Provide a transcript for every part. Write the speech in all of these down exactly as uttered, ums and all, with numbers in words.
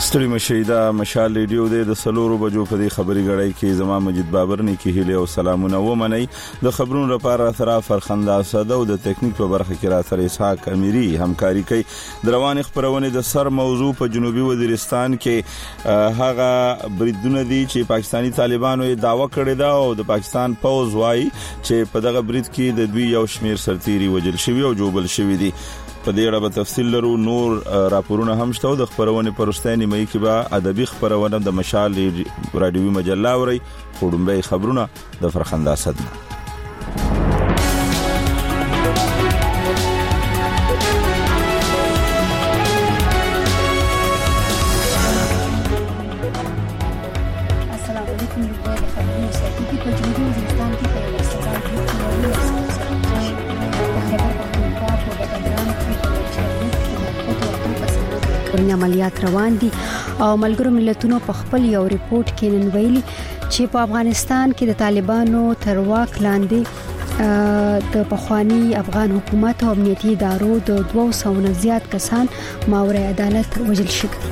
ستړي مشیدا مشال ریډیو د سلورو بجو په دې خبري غړای کې زما مجید بابر نه کې هله او سلامونه و منی د خبرونو لپاره سره فرخنده اسد او د ټیکنیک په برخه کې را سره اسحاق امیری همکاري کوي دروان خبرونه د سر موضوع په جنوبي وزیرستان کې هغه بریدونه دي چې پاکستانی طالبانو دعوا کړې ده او د پاکستان پوز وايي چې په دغه برید کې د دوی یو شمیر سرتيري وجل شوی او جوبل شوی دي په دې اړه په تفصیل لرو نور راپورونه هم شته د خبرونه پرستاني مې کې به ادبي خبرونه د مشال رادیوي مجله اوري خړمبه خبرونه د فرخنده اسد السلام علیکم د خبرونو سره په جنوبي وزیرستان کې په استاد عملیات روان دي او ملګرو ملتونو په خپل یو ریپورت کې نن ویلي چې په افغانستان کې د طالبانو تر واک لاندې د پخوانی افغان حکومت او امنیتي ادارو د دوه سوو نه زیات کسان ماورای عدالت وژل شوي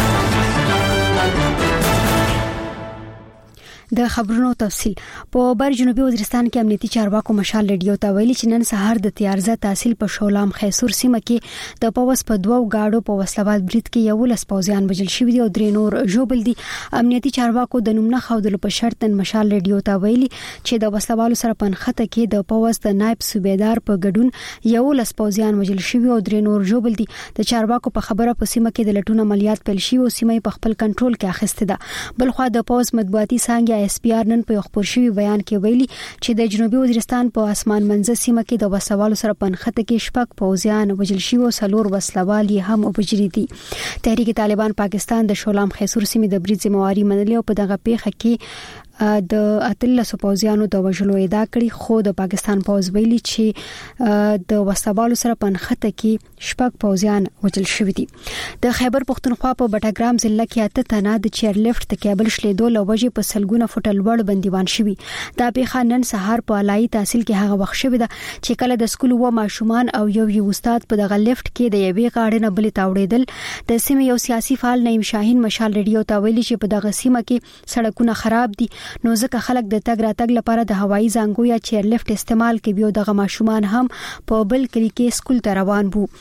د خبرونو تفصیل په بر جنوبي وزیرستان کې امنیتي چارواکو مشال ریډیو ته ویلي چې نن سهار د تیارزه تحصیل په شولام خیسور سیمه کې د پوس په دوو گاډو په وسلوال برید کې یو لس پوزیان وژل شوی دي او درې نور ژوبل دي امنیتي چارواکو د نوم نه خودلو په شرط مشال ریډیو ته ویلي چې د وسلوالو سره پنخته کې د پوس د نائب صوبیدار په ګډون یو لس پوزیان وژل شوی او درې نور ژوبل دي د چارواکو په خبره په سیمه کې د لټون عملیات پیل شي او سیمه په خپل کنټرول کې اخیسته ده بل خو د پوس مطبوعاتي څنګه اس پی آر نن په خبر شوی بیان کې ویلي چې د جنوبي وزیرستان په اسمان منځ سیمه کې د وسوالو سره پنخته کې شپږ پوزیان وژل شوی او سلور وسلوال هم وبجری دي تحریک طالبان پاکستان د شولام خیسور سیمه د برید ذمہواری منلې او په دغه پیښه کې د اتلس پوزیانو د وژلو ادعا کړې خو د پاکستان پوز ویلي چې د وسوالو سره پنخته کې شپږ پوزیان وژل شوی دي د خیبر پختونخوا په بټاګرام ضلع کې اته تنه د چیرلیفټ د کیبل شلیدو لوجې په سلګونه فوټ لوړ بندیوان شوی دا پیښه نن سهار په علایي تحصیل کې هغه وخت شوی ده چې کله د سکول و ماشومان او یو یو استاد په دغه لیفټ کې د یوې غاړې نه بلې تاوړېدل د سیمې یو سیاسي فعال نعیم شاهین مشال ریډیو ته ویلي چې په دغه سیمه کې سړکونه خراب دي نو ځکه خلک د تګ راتګ لپاره د هوایي زنګو یا چیرلیفټ استعمال کوي او دغه ماشومان هم په بل کلی کې سکول ته روان وو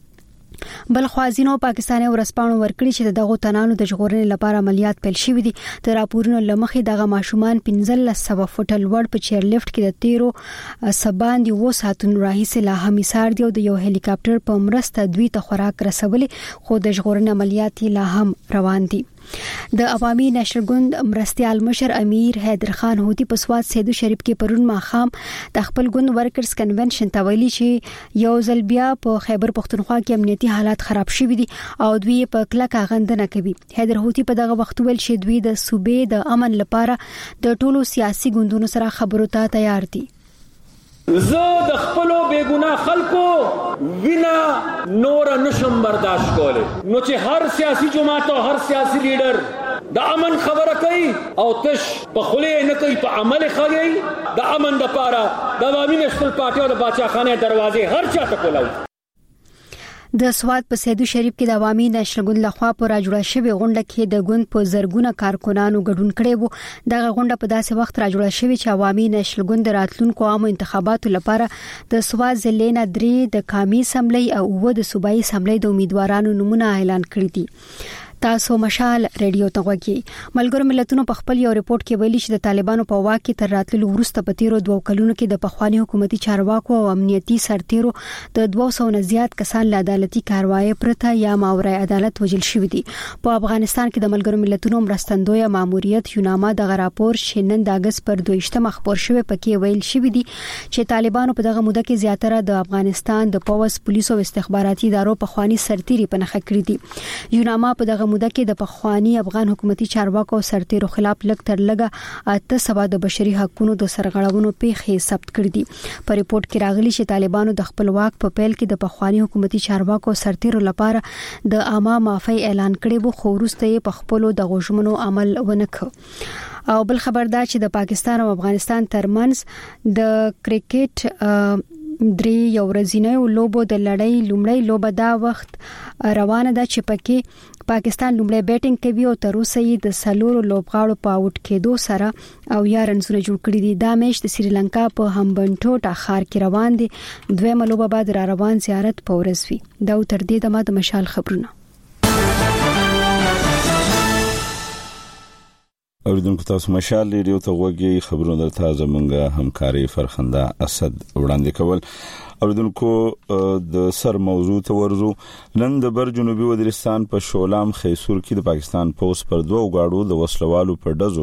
بل خوازینو پاکستاني ورسپانو ورکړي چې دغه تنانو د ژغورنې لپاره عملیات پیل شوې دي د راپورونو لمخې دغه ماشومان پنځلس سوه فوټ لوړ په چیرلیفټ کې د تیرو سباندي و ساتون راهیسه لا هم ایثار دی او د یو هلیکاپټر په مرسته دوی ته خوراک رسولې خو د ژغورنې عملیات لا هم روان دي د عوامي نشر ګوند مرستيال مشر امیر حیدر خان هوتی په سواد سیدو شریف کې پرون ماخام د خپل ګوند ورکرز کنونشن ته ویلي چې یو ځل بیا په خیبر پختونخوا کې امنیتي حالات خراب شوي دي او دوی په کلکه غندنه کوي حیدر هوتی په دغه وخت ویل چې دوی د صوبې د امن لپاره د ټولو سیاسي ګوندونو سره خبرو ته تیار دي زه د خپلو بیګناه خلکو وینا نور نشم برداشت کوله نو چې هر سیاسي جماعت او هر سیاسي لیډر د امن خبره کوي او تش په خله نه کوي په عمل کوي د امن لپاره د عوامي نشل پارټي او د باچاخانه دروازې هر چا ته کولاو د سواد په سیدو شریف کې د عوامي نشر ګوند لخوا پر راجوړه شوی غونډه کې د ګوند په زرګونه کارکونانو ګډون کړي وو دغه غونډه په داسې وخت راجوړه شوی چې عوامي نشر ګوند راتلونکو عامو انتخاباتو لپاره د سواد ضلع نه درې د قومي اسمبلی او و د صوبایي اسمبلی د امیدوارانو نمونه اعلان کړی دي تاسو مشال ریډیو ته وګورئ ملګرو ملتونو په خپل یو ریپورت کې ویلي چې د طالبانو په واک کې تر راتللو وروسته په تیرو دوه کلونو کې د پخوانی حکومتي چارواکو او امنیتي سرتیرو د دوه سوو نه زیات کسان له عدالتي کاروایی پرته یا ماورای عدالت وژل شوي دي په افغانستان کې د ملګرو ملتونو مرستندوی ماموریت یوناما د راپور چې نن د اگست پر دویشتمه خبر شوی پکې ویل شوی دي چې طالبانو په دغه موده کې زیاتره د افغانستان د پولیس پولیسو او استخباراتي ادارو پخوانی سرتیري په نخښه کړی دي یوناما په دغه موده کې د پخوانی افغان حکومتي چارواکو سرتیرو خلاف لږ تر لږه اته سوه د بشري حقوقو د سرغړونو پیښې ثبت کړې دي په ریپورت کې راغلي چې طالبانو د خپل واک په پیل کې د پخوانی حکومتي چارواکو سرتیرو لپاره د عامه معافي اعلان کړی وو خو وروسته یې په خپل د غوښمنو عمل ونکړ او بل خبردار چې د پاکستان او افغانستان ترمنځ د کرکټ درې یو ورځینیو لوبو د لړۍ لومړی لوبه دا وخت روانه ده چې پکې پاکستان لومړی بیټینګ کوي او تر اوسه یې د سلورو لوبغاړو په اوټ کېدو سره او یا رنزونه جوړ کړي دي. دا میچ د سریلانکا په همبنټوټا ښار کې روان دي. دویمه لوبه بعد را روان زیارت په ورځ وي. دا تر دې دمه د مشال خبرونه. اوریدونکو تاسو مشال ریډیو ته وګورئ. خبرونه درته زمونږه همکاري فرخنده اسد وړاندې کول. اوریدونکو د سر موضوع ته ورزو. نن د بر جنوبي وزیرستان په شولام خیسور کې د پاکستان پوس پر دوه غاړو د وسلوالو په ډزو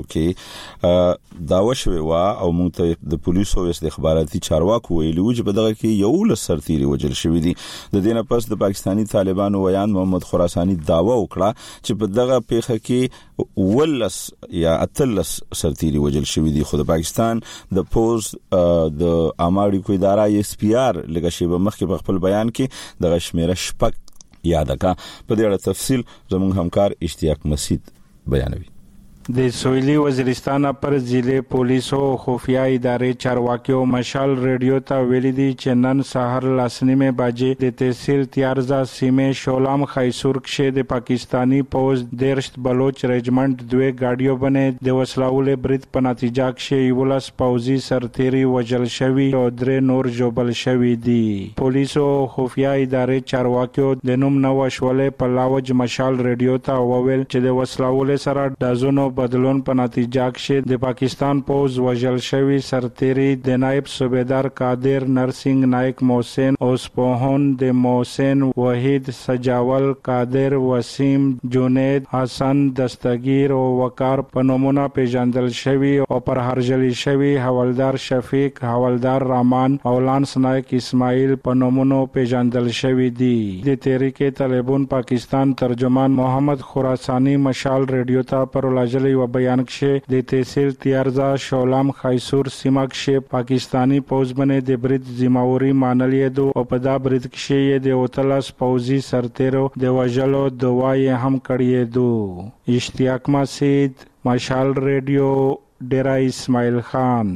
کې داوا شوی و او موږ ته د پولیسو او استخباراتي چارواکو ویلي چې په دغه کې یو لسر تیری وجل شوی دي. د دې نه پس د پاکستانی طالبانو ویان محمد خراسانی داوا وکړه چې په دغه پیښه کې ولس یا اتلس سرتیری وجل شوی دي. خو د پاکستان د پوز د اماړي کو اداره ایس پی آر لږه شی به مخکې په خپل بیان کې د غشمیره شپږ یاد کا. په دې اړه تفصیل زموږ همکار اشتیاق مسید بیانوي. د سویلی وزیرستان پر ضلع پولیس او خفیه ادارې چارواکیو مشال ریډیو ته ویلي دي چې نن سحر لاسنیمه بجې د تحصیل تیارزا سیمه شولام خیسور کې د پاکستانی پوز دیرشت بلوچ رجمنٹ دوه گاډیو باندې د وسلاول برید په نتیجه کې ولس پوزي سرتيري وجل شوی او درې نور جوبل شوی دي. پولیس او خفیه ادارې چارواکیو د نوم نو شولې په لاوج مشال ریډیو ته وویل چې د وسلاول سره دازونو بدلون په نتیجه کې د پاکستان پوز وجل شوی سرتيري د نائب صوبیدار قادر نرسنګ نائک محسن اوسپوهن د محسن وحید سجاول قادر وسیم جنید حسن دستگیر او وقار په نومونه پیژندل شوی او پر هرجلی شوی حوالدار شفیق حوالدار رحمان او لانس نائک اسماعیل په نومونو پیژندل شوی دي. د تحریک طالبان پاکستان ترجمان محمد خراسانی مشال ریډیو ته پر لاجل و بیان کې د تحصیل تیارزا شولام خیسور سیمه کې پاکستانی پوز باندې د برید ذمہواری مانلې دو او په دا برید کې د اوتلاس پوزي سرتیرو د وجلو دوای هم کړی دو. اشتیاق مسید مشال ریډیو ډیرا اسماعیل خان.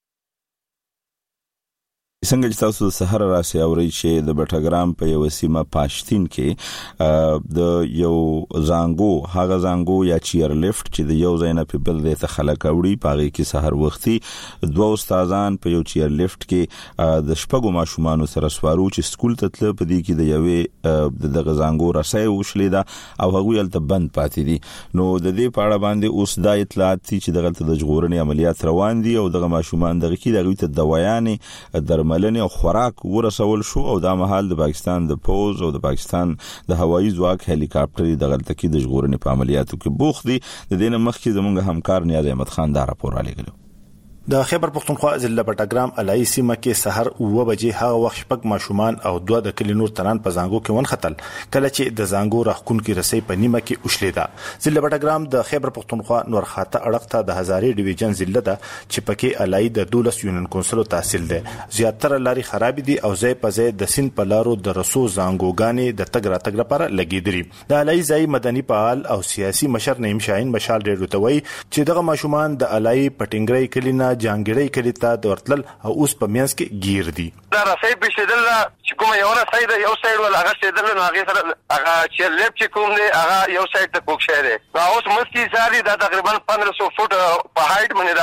څنګه چې تاسو سحر راسي اوري چې د بټګرام په یو سیمه پاشتین کې د یو زانګو هغه زانګو یا چیر لیفت چې د یو ځای په بل ځای ته خلک وړي پاغي کې سحر وختي دوه استادان په یو چیر لیفت کې د شپږو ماشومان سره سوارو چې سکول ته تل په دې کې د یوې د زانګو راسي وشلې ده او هغه یلته بند پاتې دي. نو د دې په اړه باندې اوس د اطلاعات چې دغه د ژغورنې عملیات روان دي او دغه ماشومان دغه کې دغه ته دوايانې درمل ملنه او خوراک ورسول شو او دا مهال د پاکستان د پوز او د پاکستان د هوایي ځواک هلیکاپټر د غلطکی د ژغورنې په عملیاتو کې بوخ دي. د دې نه مخکې زموږ همکار نیاز احمد خان دا راپور را لګلو. د خیبر پختونخوا ضلع بټګرام علای سیمه کې سحر اوه بجې هغه وخت شپږ ماشومان او دوه د کلی نور تنان په زانګو کې ون خطل کله چې د زانګو راخون کې رسۍ په نیمه کې وشلیدا. ضلع بټګرام د خیبر پختونخوا نور خاطه اړه ته د هزارې ډیویژن ضلع ده چې پکې علای د دولس یونین کونسل تحصیل ده. زیاتره لاري خراب دي او ځای په ځای د سین په لارو د رسو زانګوګانې د تګ را تګ لپاره لګیدري. د علای ځای مدني فعال او سیاسي مشر نعیم شاهین مشال ډیرو توي چې دغه ماشومان د علای پټنګری کلینا جانګړی کلی ته د ورتل او اوس په میانس کې گیر دي. دا رسۍ بشیدل چې کومه یو رسۍ ده یو سایډ ول هغه سیدل نه هغه سره هغه چې لپ چې کوم دی هغه یو سایډ ته کوک شه دی. دا اوس مسکی ساري دا تقریبا پندرہ سو فوټ په هایټ باندې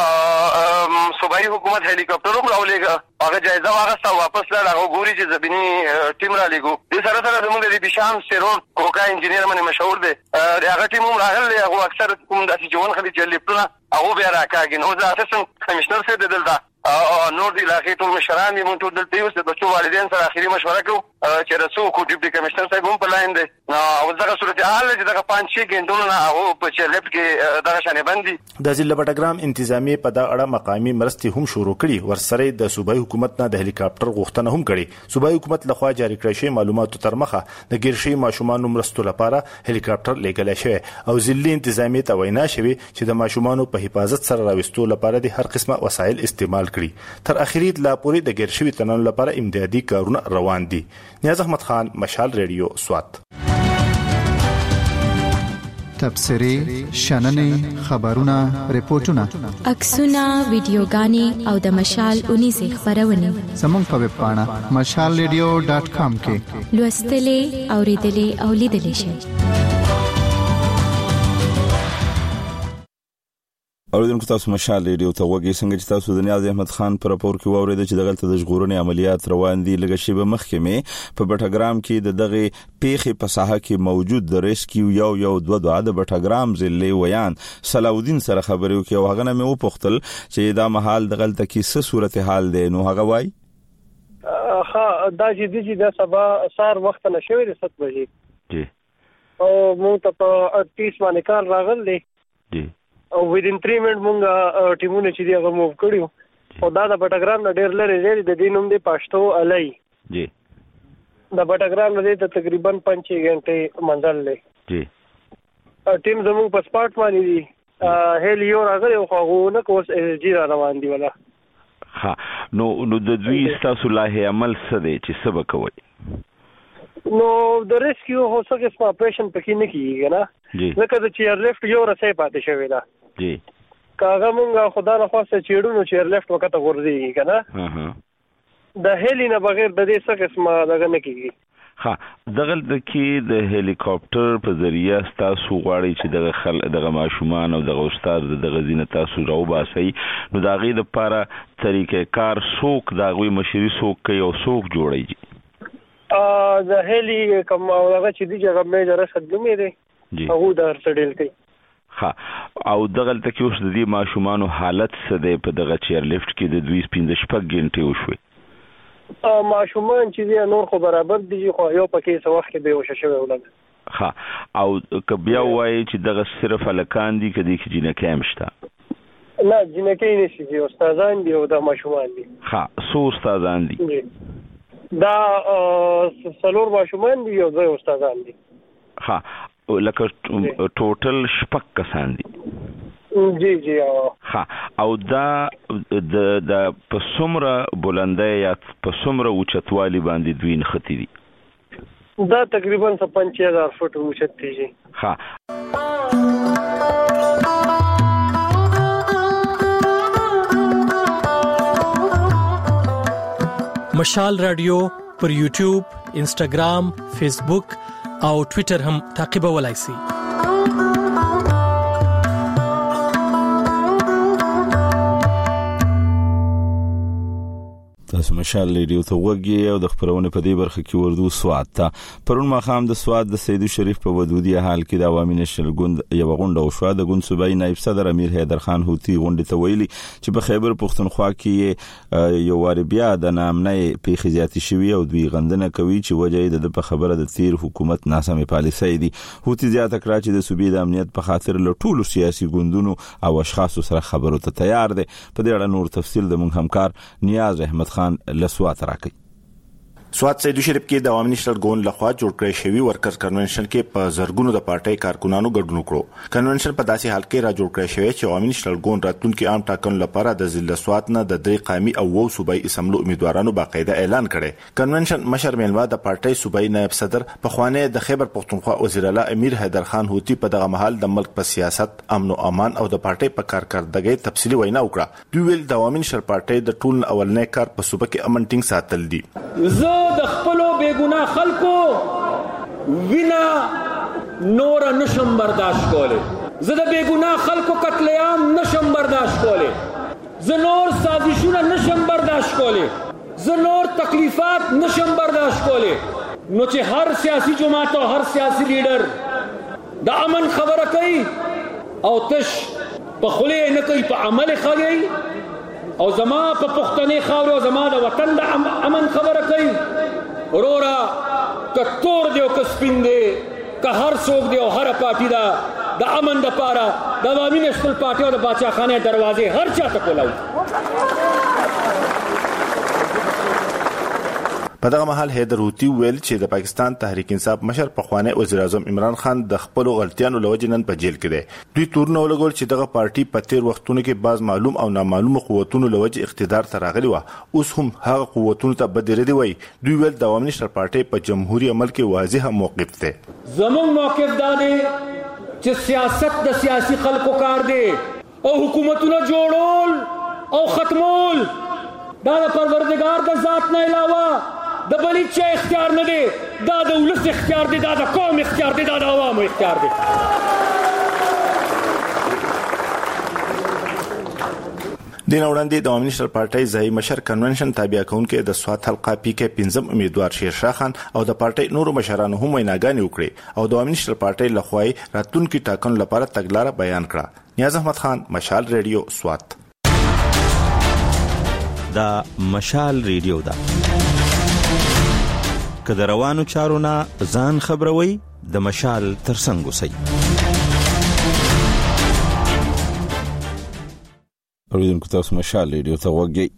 دا صوبایي حکومت هلیکاپټر هم راولېګا هغه جایزه واغسته واپس لاړ هغه ګوري چې زبینی ټیم را لګو. د سره سره زموږ د بشام سیرون کوکا انجینیر باندې مشهور دی هغه ټیم هم راغلی هغه اکثر کوم داسې جوان خلک چې لپټونه هغه بیا راکاږي. نو دا اساسا کمشنر سره د دلته نور دی لاخې ټول مشران دي مونږ ټول دلته یو څه بچو والدین سره اخیری مشوره کوو چې رسو کو ډیپټي کمشنر صاحب هم په لاین دی. او دغه صورت حال چې دغه پنځه شي ګندونه نه هغه په چې لپټ کې دغه شانې باندې د ضلع بټګرام انتظامی په دا اړه مقامی مرستي هم شروع کړي. ورسره د صوبایي حکومت نه د هلیکاپټر غوښتنه هم کړي. صوبایي حکومت لخوا جاری کړی شوی معلوماتو تر مخه د ګیرشي ماشومان مرستو لپاره هلیکاپټر لګل شوی او ضلع انتظامی ته وینا شوی چې د ماشومان په حفاظت سره راوستو لپاره د هر قسمه وسایل استعمال کړي. تر اخري لا پورې د ګیرشوي تنن لپاره امدادي کارونه روان دي. نیاز احمد خان مشال ریډیو سوات. تبصرې شننې خبرونه ریپورتونه عکسونه ویډیوګانې او د مشال اونیزه خبرونه زموږ په ویب پاڼه مشال ریډیو ډاټ کام کې لوستلې اوریدلې او لیدلې شئ. اوریدونکو تاسو مشال ریډیو ته وګورئ څنګه چې تاسو د نیاز احمد خان پر راپور کې واورید چې دغلت د ژغورنې عملیات روان دي. لږ شی به محکمه په بټاګرام کې د دغه پیخي په ساحه کې موجود د ریسکیو یو یو دوه دوه د بټاګرام ضلع ویان صلاحالدین سره خبرې وکړو. هغه نه مې وپوښتل چې دا محل دغلت کې څه صورتحال دی. نو هغه وای ها دا چې د دې د سبا سار وخت نه شوی د سات بجې جی او مونږ ته په تیس باندې کار راغلی جی او within three minutes مونږ ټیمونه چې دی هغه موو کړیو او دا د بټاګرام نه ډېر لري دی د دې نوم دی پښتو علي جی د بټاګرام نه دی تقریبا پنځه غنټې منځل دی جی ټیم زموږ په سپاټ باندې دی هلیو راغلی او خو نه کوس جی را روان دی ولا ها نو نو د دوی تاسو لاه عمل څه دی چې سبا کوي؟ نو د ریسکیو هو څه قسم اپریشن پکې نه کیږي نه ځکه چې چیر لیفت یو رسې پاتې شوی دا جی کاغه مونږه خدا نه خواسته چیرونو چیر لیفت وخت ورځي کنه ها ها د هلی نه بغیر د دې څه قسم دغه نه کیږي. ها دغه د کې د هلیکاپټر په ذریعہ تاسو غواړئ چې دغه خل دغه ماشومان او دغه استاد دغه زینت تاسو راو باسي نو دا غي د لپاره طریقې کار سوق دا غوي مشري سوق کوي او سوق جوړي ا د هلی کوم هغه چې دی هغه مې جره خدمت دی هغه د ارسډل کوي. ها او دغه ته کې اوس د دې ماشومان حالت څه دی په دغه چیر لیفت کې د دوی پنځه شپږ غنټې وشوي ا ماشومان چې دی نور خو برابر دي خو یو پکې څه وخت به وشه شوی ولګ. ها او کبیا وایي چې دغه صرف الکان دي کدي کې جنکه همشته نه جنکه نشي دي استادان دي او د ماشومان دي. ها سو استادان دي دا سلور ماشومان دي او دوه استادان دي. ها لکه ټوټل شپږ کسان دي. جی جی ها او دا د د پسومره بلندای یا پسومره اوچتوالی باندې دوی نختی دي دا تقریبا پنځه هزار فوټ اوچت دي. ها مشال رادیو پر یوټیوب، انسټاګرام، فیسبوک او ټوئیټر هم تعقیبولای شئ. تاسو مشال ریډیو ته وګورئ او د خبرونه په دې برخه کې وردو سواد ته پرون ماخام د سواد د سیدو شریف په ودودي حال کې د عوامي نشل ګوند یو غونډه او شو د ګوند صوبای نائب صدر امیر حیدر خان هوتی غونډه ته ویلي چې په خیبر پختونخوا کې یو وار بیا د نامنۍ پیښې زیاتې شوې او دوی غندنه کوي چې وجه د په خبره د تیر حکومت ناسمه پالیسۍ دي. هوتی زیاته کړه چې د صوبې د امنیت په خاطر له ټولو سیاسي ګوندونو او اشخاصو سره خبرو ته تیار دي. په دې اړه نور تفصیل د مونږ همکار نیاز احمد خان لسوات راکړي. سواد سیدو شریف کې د عوامي نشل ګوند لخوا جوړ کړی شوی ورکرز کنونشن کې په زرګونو د پارټي کارکونانو ګډون وکړو. کنونشن په داسې حال کې را جوړ کړی شوی چې عوامي نشل ګوند راتلونکي عام ټاکنو لپاره د ضلع سواد نه د درې قامي او وو صوبایي اسمبلی امیدوارانو باقاعده اعلان کړي. کنونشن مشر مېلمه د پارټي صوبایي نائب صدر په خوانه د خیبر پختونخوا وزیر اعلی امیر حیدر خان هوتی په دغه محل د ملک په سیاست، امن او امان او د پارټي په کارکړدګۍ تفصیلی وینا وکړه. دوی ویل د عوامي نشل پارټي د ټول اولنې کار په صوبه کې امن ټینګ ساتل دي. زه د خپلو بیگناه خلکو وینا نور نشم برداشت کوله، زه د بیگناه خلکو قتل عام نشم برداشت کوله، زه نور سازشونه نشم برداشت کوله، زه نور تکلیفات نشم برداشت کوله. نو چې هر سیاسي جماعت او هر سیاسي لیډر د امن خبره کوي او تش په خله نه کوي، په عمل کوي او زما په پښتنې خاور او زما د وطن د امن خبره کوي. ورورا که تور دی او که سپین دی که هر څوک دی او هر پارټي دا د امن د پاره د عوامي نشل پارټي او د بادشاہ خانه دروازې هر چا ته کولاوي. په دغه محل حیدر هوتی ویل چې د پاکستان تحریک انصاف مشر په خوانه وزیر اعظم عمران خان د خپل غلطیانو لوجې نن په جیل کې دی. دوی تورنه ولګول چې دغه پارټي په تیر وختونو کې بعض معلوم او نامعلوم قوتونو لوجې اقتدار ته راغلي و، اوس هم هغه قوتونو ته بدیره وي. دوی ویل د عوامي نشل پارټي په جمهوریت عمل کې واضح موقف دی. زموږ موقف دا دی چې سیاست د سیاسي خلکو کار دی او حکومتونه جوړول او ختمول دا د پروردګار د ذات نه علاوه د بل هیڅ اختیار نه دی. دا د ولس اختیار دی، دا د قوم اختیار دی، دا د عوامو اختیار دی. دین وړاندې د عوامي نشر پارټۍ ځای مشر کنونشن تابع کونکي د سوات حلقه پی کې پنځم امیدوار شیرشاه خان او د پارټۍ نورو مشرانو هم ویناګانې وکړي او د عوامي نشر پارټۍ لخوا راتلونکي ټاکنو لپاره تګلارې بیان کړه. نیاز احمد خان، مشال ریډیو، سوات. دا مشال ریډیو دا که د روانو چارو نه ځان خبروي د مشال ترڅنګ اوسئ. اوریدونکو تاسو مشال ریډیو ته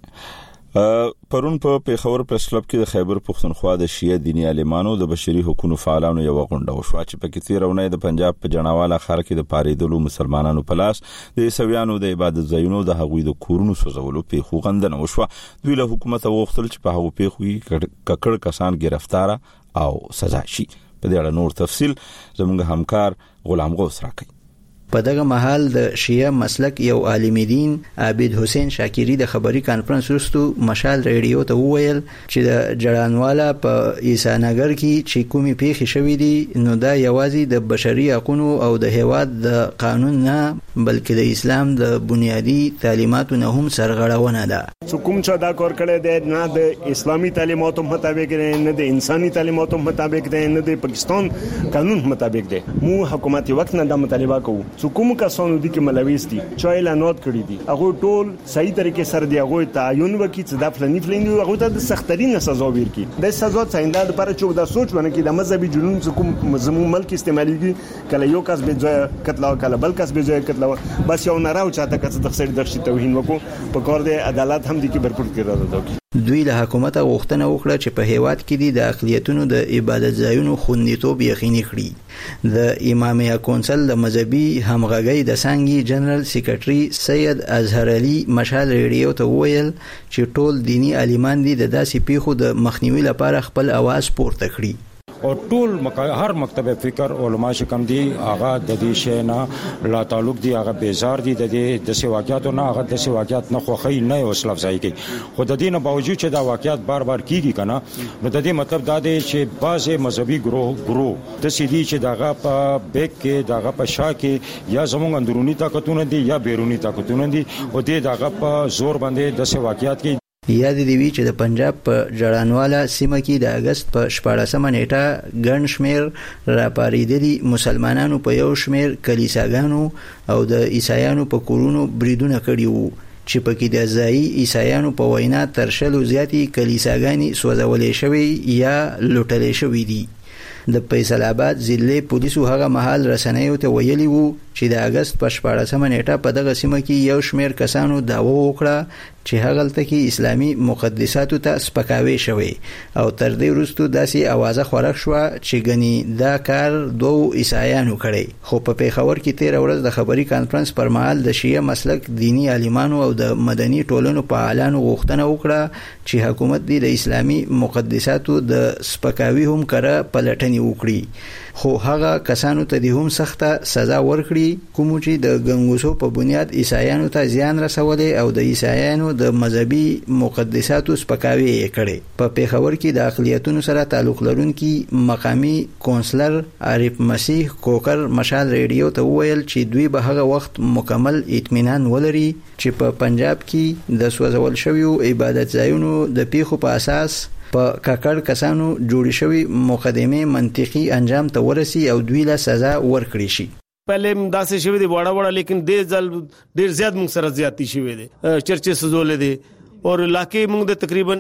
وګورئ. پرون په پیښور پریس کلب کې د خیبر پښتونخوا د شیعه دینی عالمانو د بشري حقوقو فعالانو یو غونډه وشوه چې په کې تیرونه د پنجاب په جناواله ښار کې د پاریدلو مسلمانانو په لاس د عیسویانو د عبادت ځایونو د هغوی د کورونو سوځولو پیښو غندنه وشوه. دوی له حکومت غوښتل چې په هغو پیښو ککړ کسان گرفتار او سزا شي. په دې اړه نور تفصیل زموږ همکار غلام غوث راکړي. په دغه محل د شیعه مسلک یو عالم دین عابد حسین شاکری د خبري کانفرنس وروسته مشال ریډیو ته وویل چې د جړانواله په عیسانګر کې چې کومي پیښې شوې دي نو دا یوازې د بشري حقوقو او د هیواد د قانون نه بلکې د اسلام د بنیادی تعلیماتو نه هم سرغړونه ده. حکومت چې دا کار کړی دی نه د اسلامي تعلیماتو مطابق دی، نه د انساني تعلیماتو مطابق دی، نه د پاکستان قانون مطابق دی. مو حکومت وخت نه د مطالبه کوو کوم کسانو دي کې ملوث دي چې اعلانات کړی دي هغه ټول صحیح طریقې سره دی هغه تعین وکړي چې دا فلنی فلنی هغه ته د سخترین سزا ورکړي. د سزا څنګه د لپاره چې دا سوچ ونه کې د مذهبي جنون کوم زمو ملک استعماليږي کله یو کس به ځای قتل او کله بل کس به ځای قتل بس یو نه راو چاته کس د خسر دغشي توهین وکړو په کار د عدالت هم دي کې برپور کړی راځي. دوی له حکومت غوښتنه وکړه چې په هیواد کې دي د اقلیتونو د عبادت ځایونو خوندیتوب یقیني کړي. د امامیه کونسل د مذهبي همغږي د څنګه جنرال سیکریټري سید اظهر علي مشال ریډیو ته وویل چې ټول دینی عالمان دي د داسې پیښو د مخنیوي لپاره خپل आवाज پورته کړي. او ټول هر مکتب فکر علما چې کم دي هغه د دې شی نه لا تعلق دي، هغه بیزار دي د دې د سواقيات نه هغه د سواقيات نه خوخی نه اوس لفظای کی. خو د دې نه باوجود چې دا واقعیت بار بار کیږي کنه نو د دې مطلب دا دی چې بعضه مذهبي ګروه ګروه د سیدی چې دغه په بیک کې دغه په شا کې یا زموږ اندرونی طاقتونه دي یا بیرونی طاقتونه دي او دې دغه په زور باندې د سواقيات کې یاد دی وی چې د پنجاب په جړانواله سیمه کې د اگست په شپاړسمه نیټه ګڼ شمیر راپاریدلي مسلمانانو په یو شمیر کلیساګانو او د عیسایانو په کورونو بریدونه کړي وو چې په کې د ځایي عیسایانو په وینا تر شلو زیاتې کلیساګانې سوځولې شوې یا لوټلې شوې دي. د فیصل آباد ضلع پولیسو هغه محل رسنیو ته ویلي وو چې د اگست په شپاړسمه نیټه په دغه سیمه کې یو شمیر کسانو دعوه وکړه چې هغه تل کې اسلامي مقدساتو ته سپکاوي شوی او تر دې وروسته داسې اوازه خورښ شو چې غني دا کار دوه عیسایانو کړی. خو په پیښور کې تیر ورځ د خبري کانفرنس پر مهال د شیعه مسلک دینی عالمانو او د مدني ټولنو په اعلان غوښتنه وکړه چې حکومت د اسلامي مقدساتو د سپکاوي هم کړه پلټنې وکړي. خو هغه کسانو ته د هم سخته سزا ورکړي کوم چې د ګنګوسو په بنیاد عیسایانو ته زیان رسولې او د عیسایانو د مذهبي مقدساتو سپکاوي کړي. په پیښور کې د اقلیتونو سره تعلق لرونکي مقامی کونسلر عارف مسیح کوکر مشال ریډیو ته وویل چې دوی به هغه وخت مکمل اطمینان ولري چې په پنجاب کې د سوځول شویو عبادت ځایونو د پیښو په اساس په کاکړ کسانو جوړې شوی مقدمه منطقي انجام ته ورسي او دوی له سزا ورکړي شي. پہلے داسې شوی دی وړا وړا لیکن ډیر ځل ډیر زیات موږ سره زیاتی شوی دی چرچې سوزولې دي او علاقې موږ د تقریبا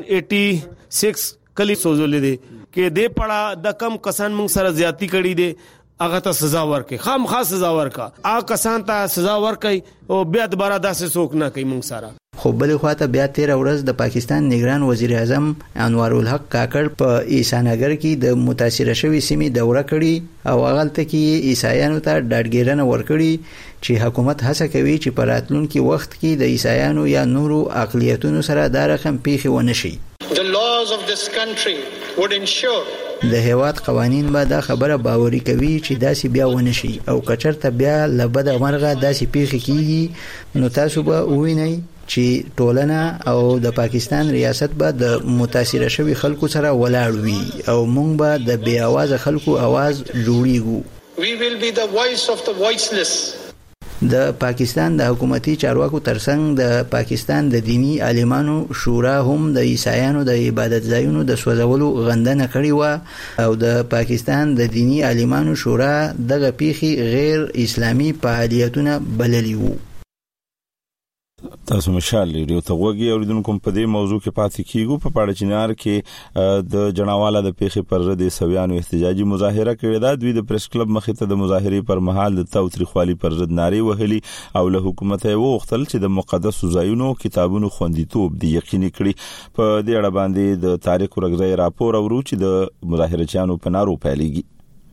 छियासी کلی سوزولې دي کې دې پړه د کم کسان موږ سره زیاتی کړي دي هغه ته سزا ورکړي خام خاص سزا ورکا هغه کسان ته سزا ورکړي او بیا دوباره داسې څوک نه کوي موږ سره. خو بل خواته بیا تیر ورځ د پاکستان نگران وزیر اعظم انوار الحق کاکړ په عیسانګر کې د متاثر شوی سیمې دوره کړي او هغه ته کې عیسایانو ته ډاډګیرنه ورکړي چې حکومت هڅه کوي چې په راتلونکي وخت کې د عیسایانو یا نورو اقلیتونو سره دا رقم پیښې ونه شي. The laws of this country would ensure د هیواد قوانین به دا خبره باوري کوي چې داسې بیا ونشي او کچرته بیا لبد مرغه داسې پیښ کیږي نو تاسو به ووینئ چې ټولنه او د پاکستان ریاست به د متاثر شوی خلکو سره ولاړ وي او موږ به د بے आवाज خلکو आवाज جوړیږو. We will be the voice of the voiceless. د پاکستان د حکومتي چارواکو ترڅنګ د پاکستان د دینی عالمانو شورا هم د عیسایانو د عبادت ځایونو د سوځولو غندنه کړې و او د پاکستان د دینی عالمانو شورا دغه پیښې غیر اسلامي فعالیتونه بللي وو. تاسو مشال ریډیو ته وګورئ او لیدونکو په دې موضوع کې پاتې کیږو. په پاړه چنار کې د جناواله د پیښې پر ضد سویانو احتجاجي مظاهره کړې ده. دوی د پریس کلب مخې ته د مظاهرې پر مهال د تاوتریخوالي پر ضد نارې وهلي او له حکومت یې وغوښتل چې د مقدسو ځایونو کتابونو خوندیتوب د یقیني کړي. په دې اړه باندې د تاریخ ورغځي راپور اورو چې د مظاهرچیانو په نارو پیلېږي.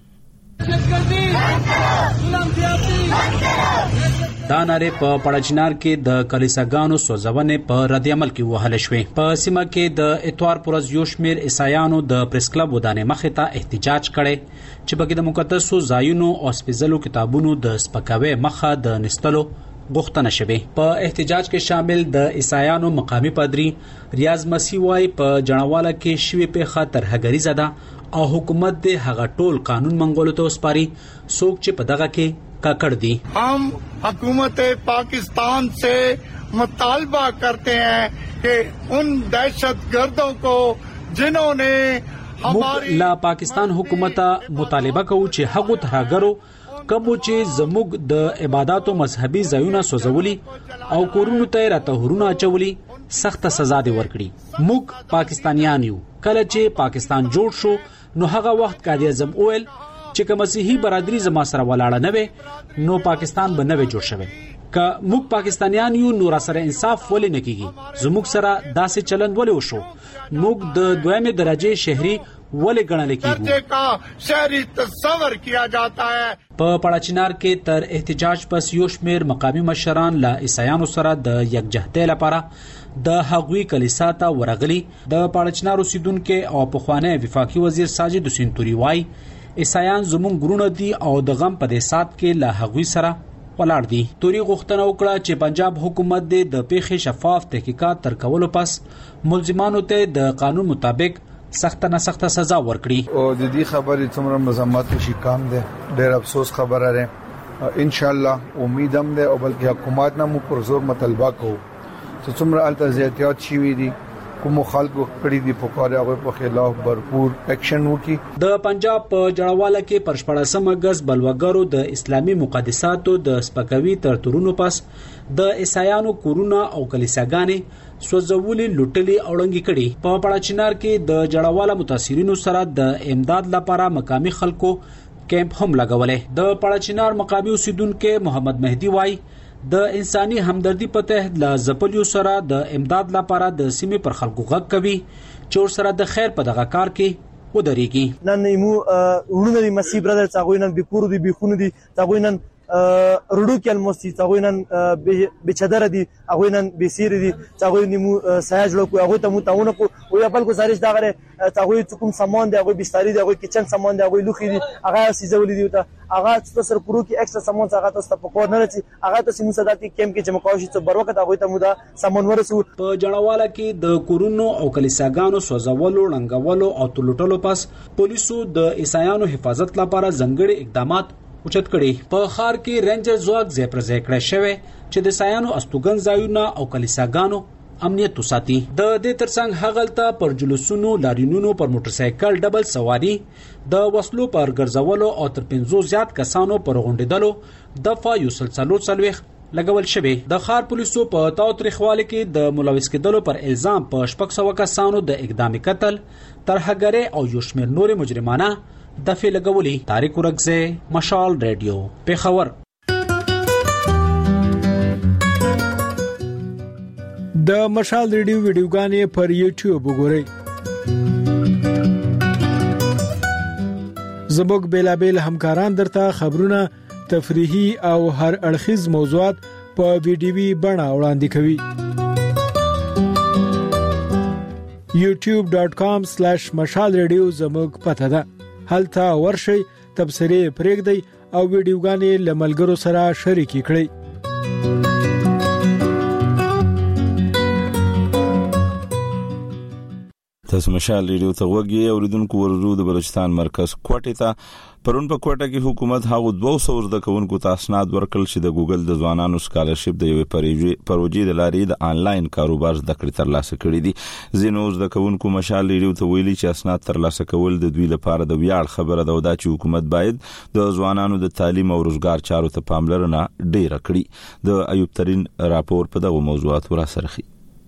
دا ناره په پړچنار کې د کلیساګانو سوځونې په رد عمل کې وهل شوې. په سیمه کې د اتوار پرز یو شمیر عیسایانو د پریس کلب ودانې مخې ته احتجاج کړي چې په کې د مقدسو ځایونو او سپیڅلو کتابونو د سپکاوي مخه د نستلو غوښتنه شوه. په احتجاج کې شامل د عیسایانو مقامی پادری ریاض مسیح وايي په جناواله کې شوی په خاطر هګریزه ده او حکومت د هغه ټول قانون منغولو ته وسپاري څوک چې په دغه کې کاکړ دي. हम हुकूमत पाकिस्तान से मुतालबा करते हैं कि उन दहशतगर्दों को जिन्होंने हमारी لا پاکستان حکومت مطالبه کوي چې هغه ترهګرو کوم چې زموږ د عبادتو مذهبي ځایونه سوځولي او کورونو ته راتهورونه اچولي سخت سزا دی ورکړي. موږ پاکستانیان یو. کله چې پاکستان جوړ شو نو هغه وخت قائد اعظم اویل چې کوم مسیحي برادری زما سره ولاړه نه وي نو پاکستان به نه جوړ شوی. که موږ پاکستانیان یو نو را سره انصاف ولې نه کیږي؟ زموږ سره داسې چلند ولې وشو؟ موږ د دویمه درجه شهري ولې ګڼل کیږي؟ شهري تصور کیا جاتا ہے. په پړچنار کې تر احتجاج پس یو شمیر مقامی مشران لا عیسایانو سره د یکجهتۍ لپاره د هغوی کلیسا ته ورغلي. د پړچنار اوسیدونکو او پخوانی وفاقي وزیر ساجد حسین توري وايي عیسایان زموږ ګرونه دي او د غم په دې سات کې لا هغوی سره ولاړ دي. توري غوښتنه وکړه چې پنجاب حکومت د پیښې شفاف تحقیقات تر کولو پس ملزمانو ته د قانون مطابق سخت نه سخت سزا ورکړي. او د دې خبرې څومره مزمت شي کام ده ډېر افسوس خبره ده. ان شاء الله امید هم ده او بلکې حکومت نه مو پر زور مطالبه کوو چې څومره الته زیاتیات شي وي دي کوم خلکو کړي دي په کار هغه په خلاف भरपूर اکشن وکي. د پنجاب په جړاواله کې پر شپږم اگست بلوګرو د اسلامي مقدساتو د سپکاوي ترتورونو پس د عیسایانو کورونه او کلیساګانې سوځولې لوټلي او ړنګې کړي. په پړچنار کې د جړاواله متاثرینو سره د امداد لپاره مقامی خلکو کیمپ هم لګولې. د پړچنار مقامی اوسیدونکو محمد مهدی وای د انساني همدردي په تحت لا زپلیو سره د امداد لپاره د سیمې پر خلکو غږ کوي چې ور سره د خیر په دغه کار کې ودرېږي. نن نیمو ورونه دي مسیح برادر څنګه نن به پور دي به خون دي څنګه نن رډو کې الموستي څنګه نن بچدار دي هغه نن بسیر دي څنګه نیمو سایج لو هغه ته مو تاونه کو او خپل کو سارش دا غره څنګه کوم سامان دی هغه بستری دی هغه کچن سامان دی هغه لوخي دي هغه سيزولې دي ته هغه تاسو سره پرو کې اکسترا سامان څنګه تاسو په کور نه رسي هغه تاسو مو صداتي کیم کې چې مکوشي ته بر وخت هغه ته مو دا سامان ورسو. په جړاواله کې د کورونو او کلیساګانو سوځولو ړنګولو او تلوټلو پس پولیسو د عیسایانو حفاظت لپاره ځنګړي اقدامات اوچت کړي. په خار کې رینجر ځواک ځای پر ځای کړی شوی چې د عیسایانو استوګن ځایونه او کلیساګانو امنیت وساتي. د دې ترڅنګ هغلته پر جلوسونو لارینونو پر موټر سایکل ډبل سواری د وسلو پر ګرځولو او تر پنځو زیات کسانو پر غونډېدلو دفعه یو سلسلو څلويخ لګول شوی. د خار پولیسو په تاوتریخوالي کې د ملوث کېدلو پر الزام په شپږ سوه کسانو د اقدامي قتل ترهګرۍ او یو شمېر نور مجرمانه دفعه لګولي. تاریخ ورغځه مشال ریډیو پیښور. د مشال ریډیو ویډیوګانې پر یوټیوب وګورئ. زموږ بیلابل همکاران درته خبرونه تفریحي او هر اړخیز موضوعات په ویډیوي بڼه وړاندې کوي. یوټیوب ډاٹ کام سلیش مشال ریډیو زموږ پته ده. هلته ورشئ، تبصرې پرېږدئ او ویډیوګانې له ملګرو سره شریکې کړئ. تاسو مشال ریډیو ته وګورئ. اوریدونکو ورزو د بلوچستان مرکز کوټه ته پرون په کوټه کې حکومت هغه دوه سوه زده کوونکو ته اسناد ورکړل چې د ګوګل د ځوانانو سکالرشپ د یوې پروژې د لارې د آنلاین کاروبار زده کړې ترلاسه کړې دي. ځینو زده کوونکو مشال ریډیو ته ویلي چې اسناد ترلاسه کول د دوی لپاره د ویاړ خبره ده او دا چې حکومت باید د ځوانانو د تعلیم او روزګار چارو ته پاملرنه ډیره کړي. د ایوب ترين راپور په دغه موضوعات ورا سرخي.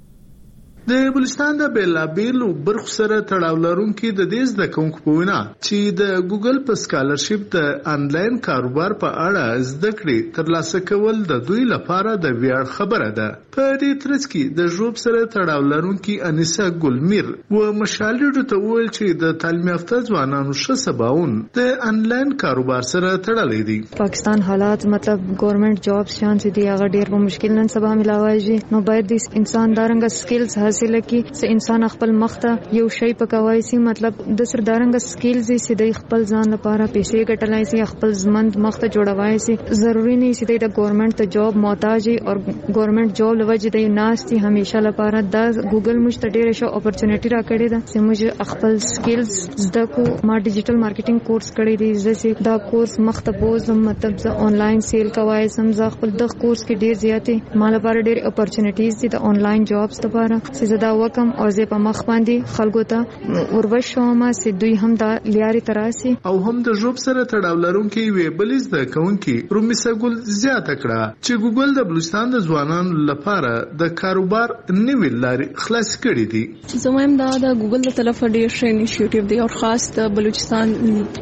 د بلوچستان د بیلابیلو برخو سره تړاو لرونکي د دې زده کوونکو په وینا چې د ګوګل په سکالرشپ د آنلاین کاروبار په اړه زده کړې ترلاسه کول د دوی لپاره د ویاړ خبره ده. په دې ترڅ کې د ژوب سره تړاو لرونکي انیسا ګلمیر و مشال ریډیو ته وویل چې د تعلیم یافته ځوانانو ښه سباون د آنلاین کاروبار سره تړلې دي. پاکستان حالات مطلب ګورنمنت جابز شان چې دی هغه ډیر په مشکل نن سبا ملاوي نو باید د انسان دارنګ سکلز حاصل کی سه انسان خپل مخته یو شی پکوي سي مطلب د سردارنګ سکلز سي د خپل ځان لپاره پیسې ګټلای سي خپل ځمند مخته جوړوي سي. ضروری نه سي د ګورنمنت ته جاب محتاج او ګورنمنت جاب لوجه د ناشتي همیشه لپاره د ګوګل مشته ډیر شو اپورتونټی را کړی دا چې موږ خپل سکلز زده کو. ما ډیجیټل مارکیټینګ کورس کړی دی چې دا کورس مخته پوزم مطلب ز آنلاین سیل کوي سم ز خپل د کورس کې ډیر زیاتې مال لپاره ډیر اپورتونټیز دي د آنلاین جابز لپاره چې دا وکم او زه په مخ باندې خلکو ته وروښوم چې دوی هم دا لیاري تراسي او هم د جوب سره تړاو لرونکي وی بلیز د کونکي رومیسا ګل زیاته کړه چې ګوګل د بلوچستان د ځوانانو لپاره د کاروبار نوې لارې خلاص کړې دي. زموږ دا د ګوګل د طرفه ډیر ښه انیشیټیو دی او خاص د بلوچستان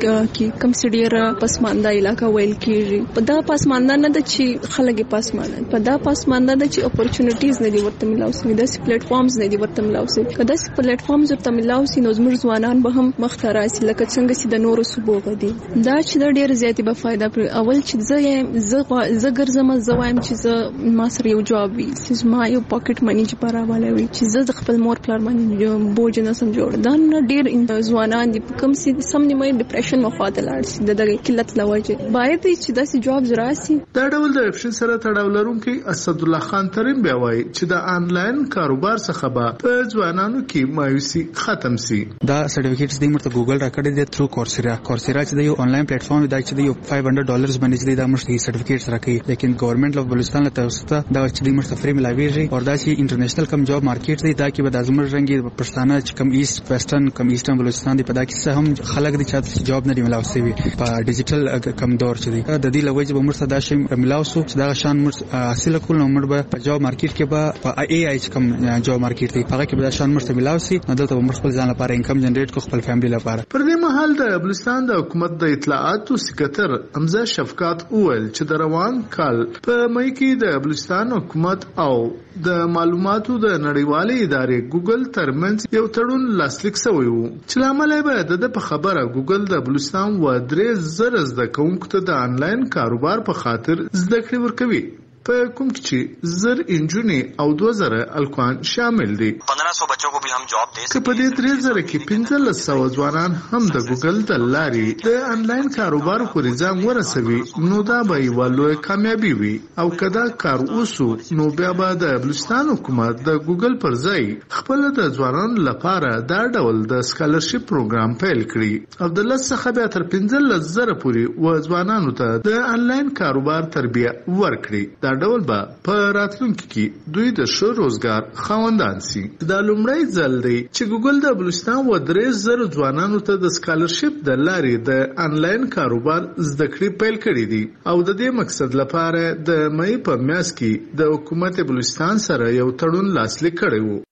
کې کم سډیر پسمانده علاقہ ویل کیږي. په دا پسمانده نه د چې خلک پسمانده په دا پسمانده د چې اپورتونټیز نه دی ورته ملاوي د پلیټ فارمز نه دی ورته ملاوي کله چې پلیټ فارمز ورته ملاوي نو زموږ ځوانان به هم مخته راشي لکه څنګه چې د نورو صوبو دي. دا چې د ډیر زیاتې به فائدہ پر اول چې زه زه زه ګرځم زه وایم چې زه ما سره یو جاب وي چې ما یو پاکټ منی چې پراواله وي چې زه د خپل مور پلار باندې بوج نه سم جوړ دا نه ډیر ځوانان دي کوم چې سم نیمه ډیپریشن مخاطر لاړ د دغه قلت لوجه باید چې داسې جاب راسي. دا ډول د اپشن سره تړاو لرونکي اسد الله خان ترين بیا وایي چې د آنلاین کاروبار څخه به په ځوانانو کې مایوسي ختم سي. دا سرټیفیکټس د مرته ګوګل راکړی دی تھرو کورسیرا کورسیرا چې د یو آنلاین پلیټ فارم دی چې د یو پنځه سوه ډالرز باندې دی دا مرته سرټیفیکټس راکړي لیکن ګورنمنت اف بلوچستان له طرف څخه دا چې د مرته فری ملاويږي او دا چې انټرنیشنل کم جاب مارکیټ دی دا کې به د ازمر رنګي پښتانه چې کم ایست ویسټرن کم ایسټرن بلوچستان دی په دا کې هم خلک دي چې جاب نه دی ملاوي په ډیجیټل کم دور چې دی د دې لوجه به مرته دا شی ملاوسو چې دا شان مرته حاصل کول نو مرته په جاب مارکیټ کې به په ای ای کم جاب مارکیټ دی هغه کې به شان مرته ملاوي نو دلته به خپل ځان لپاره انکم جنریټ کو خپل فیملی لپاره. پر دې مهال د بلوچستان د حکومت د اطلاعاتو سکرټر حمزه شفقات اول چې د روان کال په مې کې د بلوچستان حکومت او د معلوماتو د نړیوالې ادارې ګوګل ترمنځ یو تړون لاسلیک شوی وو چې لامل یې د په خبره ګوګل د بلوچستان و درې زره زده کوونکو ته د آنلاین کاروبار په خاطر زده کړې ورکوي په کوم چې زر انجونی او دو زره الکوان شامل دي. پندرہ سو بچوں کو بھی ہم جاب دے سکتے. په دې درې زره کې پنځه سوه ځوانان هم د ګوګل د لارې د آنلاین کاروبار پورې ځان ورسوي نو دا به یوه لویه کامیابي وي او کدا کار وسو نو بیا به د بلوچستان حکومت د ګوګل پر ځای خپل د ځوانانو لپاره دا ډول د سکالرشپ پروګرام پیل کړي او د لس څخه بیا تر پنځلس زره پورې و ځوانانو ته د آنلاین کاروبار تربیه ورکړي. دا ډول به په راتلونکي کې دوی د ښه روزګار خاوندان سي. دا لومړی ځل دی چې ګوګل د بلوچستان و درې زره ځوانانو ته د سکالرشپ د لارې د آنلاین کاروبار زده کړې پیل کړي دي او د دې مقصد لپاره د مې په میاشت کې د حکومت بلوچستان سره یو تړون لاسلیک کړی وو.